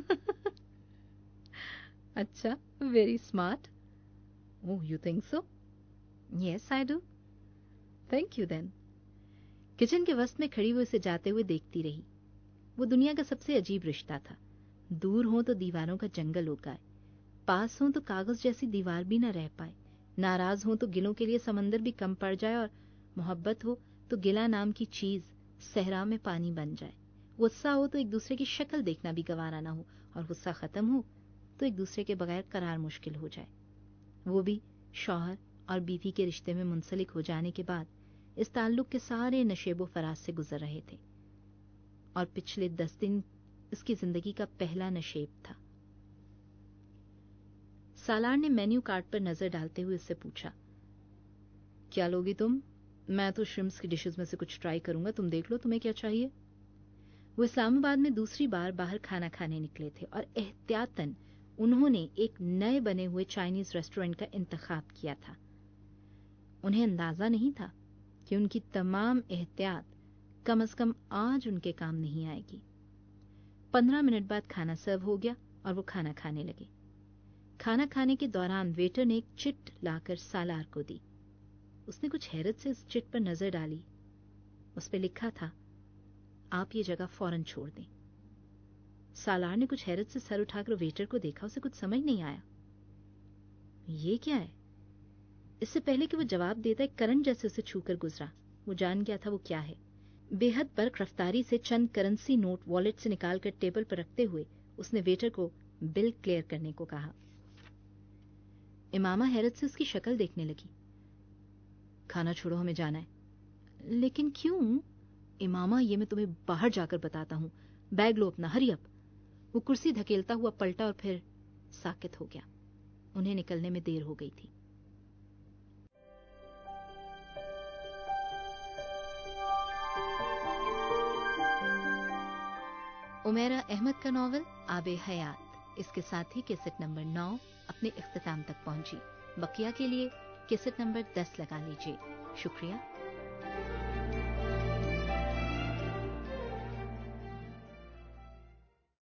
اچھا، very smart. Oh you think so? Yes I do. Thank you then. Kitchen کے وسط میں کھڑی ہوئی اسے جاتے ہوئے دیکھتی رہی. وہ دنیا کا سب سے عجیب رشتہ تھا. دور ہوں تو دیواروں کا جنگل اگائے، پاس ہوں تو کاغذ جیسی دیوار بھی نہ رہ پائے، ناراض ہوں تو گلوں کے لیے سمندر بھی کم پڑ جائے، اور محبت ہو تو گلا نام کی چیز صحرا میں پانی بن جائے. غصہ ہو تو ایک دوسرے کی شکل دیکھنا بھی گوارا نہ ہو، اور غصہ ختم ہو تو ایک دوسرے کے بغیر قرار مشکل ہو جائے. وہ بھی شوہر اور بیوی کے رشتے میں منسلک ہو جانے کے بعد اس تعلق کے سارے نشیب و فراز سے گزر رہے تھے، اور پچھلے دس دن اس کی زندگی کا پہلا نشیب تھا. سالار نے مینیو کارڈ پر نظر ڈالتے ہوئے اس سے پوچھا، کیا لوگی تم؟ میں تو شرمس کی ڈشز میں سے کچھ ٹرائی کروں گا، تم دیکھ لو تمہیں کیا چاہیے. وہ اسلام آباد میں دوسری بار باہر کھانا کھانے نکلے تھے اور احتیاطاً انہوں نے ایک نئے بنے ہوئے چائنیز ریسٹورینٹ کا انتخاب کیا تھا. انہیں اندازہ نہیں تھا کہ ان کی تمام احتیاط کم از کم آج ان کے کام نہیں آئے گی۔ پندرہ منٹ بعد کھانا سرو ہو گیا اور وہ کھانا کھانے لگے۔ کھانا کھانے کے دوران ویٹر نے ایک چٹ لا کر سالار کو دی۔ اس نے کچھ حیرت سے اس چٹ پر نظر ڈالی۔ اس پہ لکھا تھا، آپ یہ جگہ فوراً چھوڑ دیں۔ سالار نے کچھ حیرت سے سر اٹھا کر ویٹر کو دیکھا، اسے کچھ سمجھ نہیں آیا۔ یہ کیا ہے؟ اس سے پہلے کہ وہ جواب دیتا ایک کرنٹ جیسے اسے چھو کر گزرا۔ وہ جان گیا تھا وہ کیا ہے۔ بے حد برق رفتاری سے چند کرنسی نوٹ والیٹ سے نکال کر ٹیبل پر رکھتے ہوئے اس نے ویٹر کو بل کلیئر کرنے کو کہا۔ امامہ حیرت سے اس کی شکل دیکھنے لگی۔ کھانا چھوڑو، ہمیں جانا ہے۔ لیکن کیوں؟ امامہ، یہ میں تمہیں باہر جا کر بتاتا ہوں، بیگ لو اپنا، ہری اپ۔ وہ کرسی دھکیلتا ہوا پلٹا اور پھر ساکت ہو گیا۔ انہیں نکلنے میں دیر ہو گئی تھی۔ عمیرہ احمد کا ناول آب حیات اس کے ساتھ ہی کیسٹ نمبر نو اپنے اختتام تک پہنچی۔ بقیہ کے لیے کیسٹ نمبر دس لگا لیجیے۔ شکریہ۔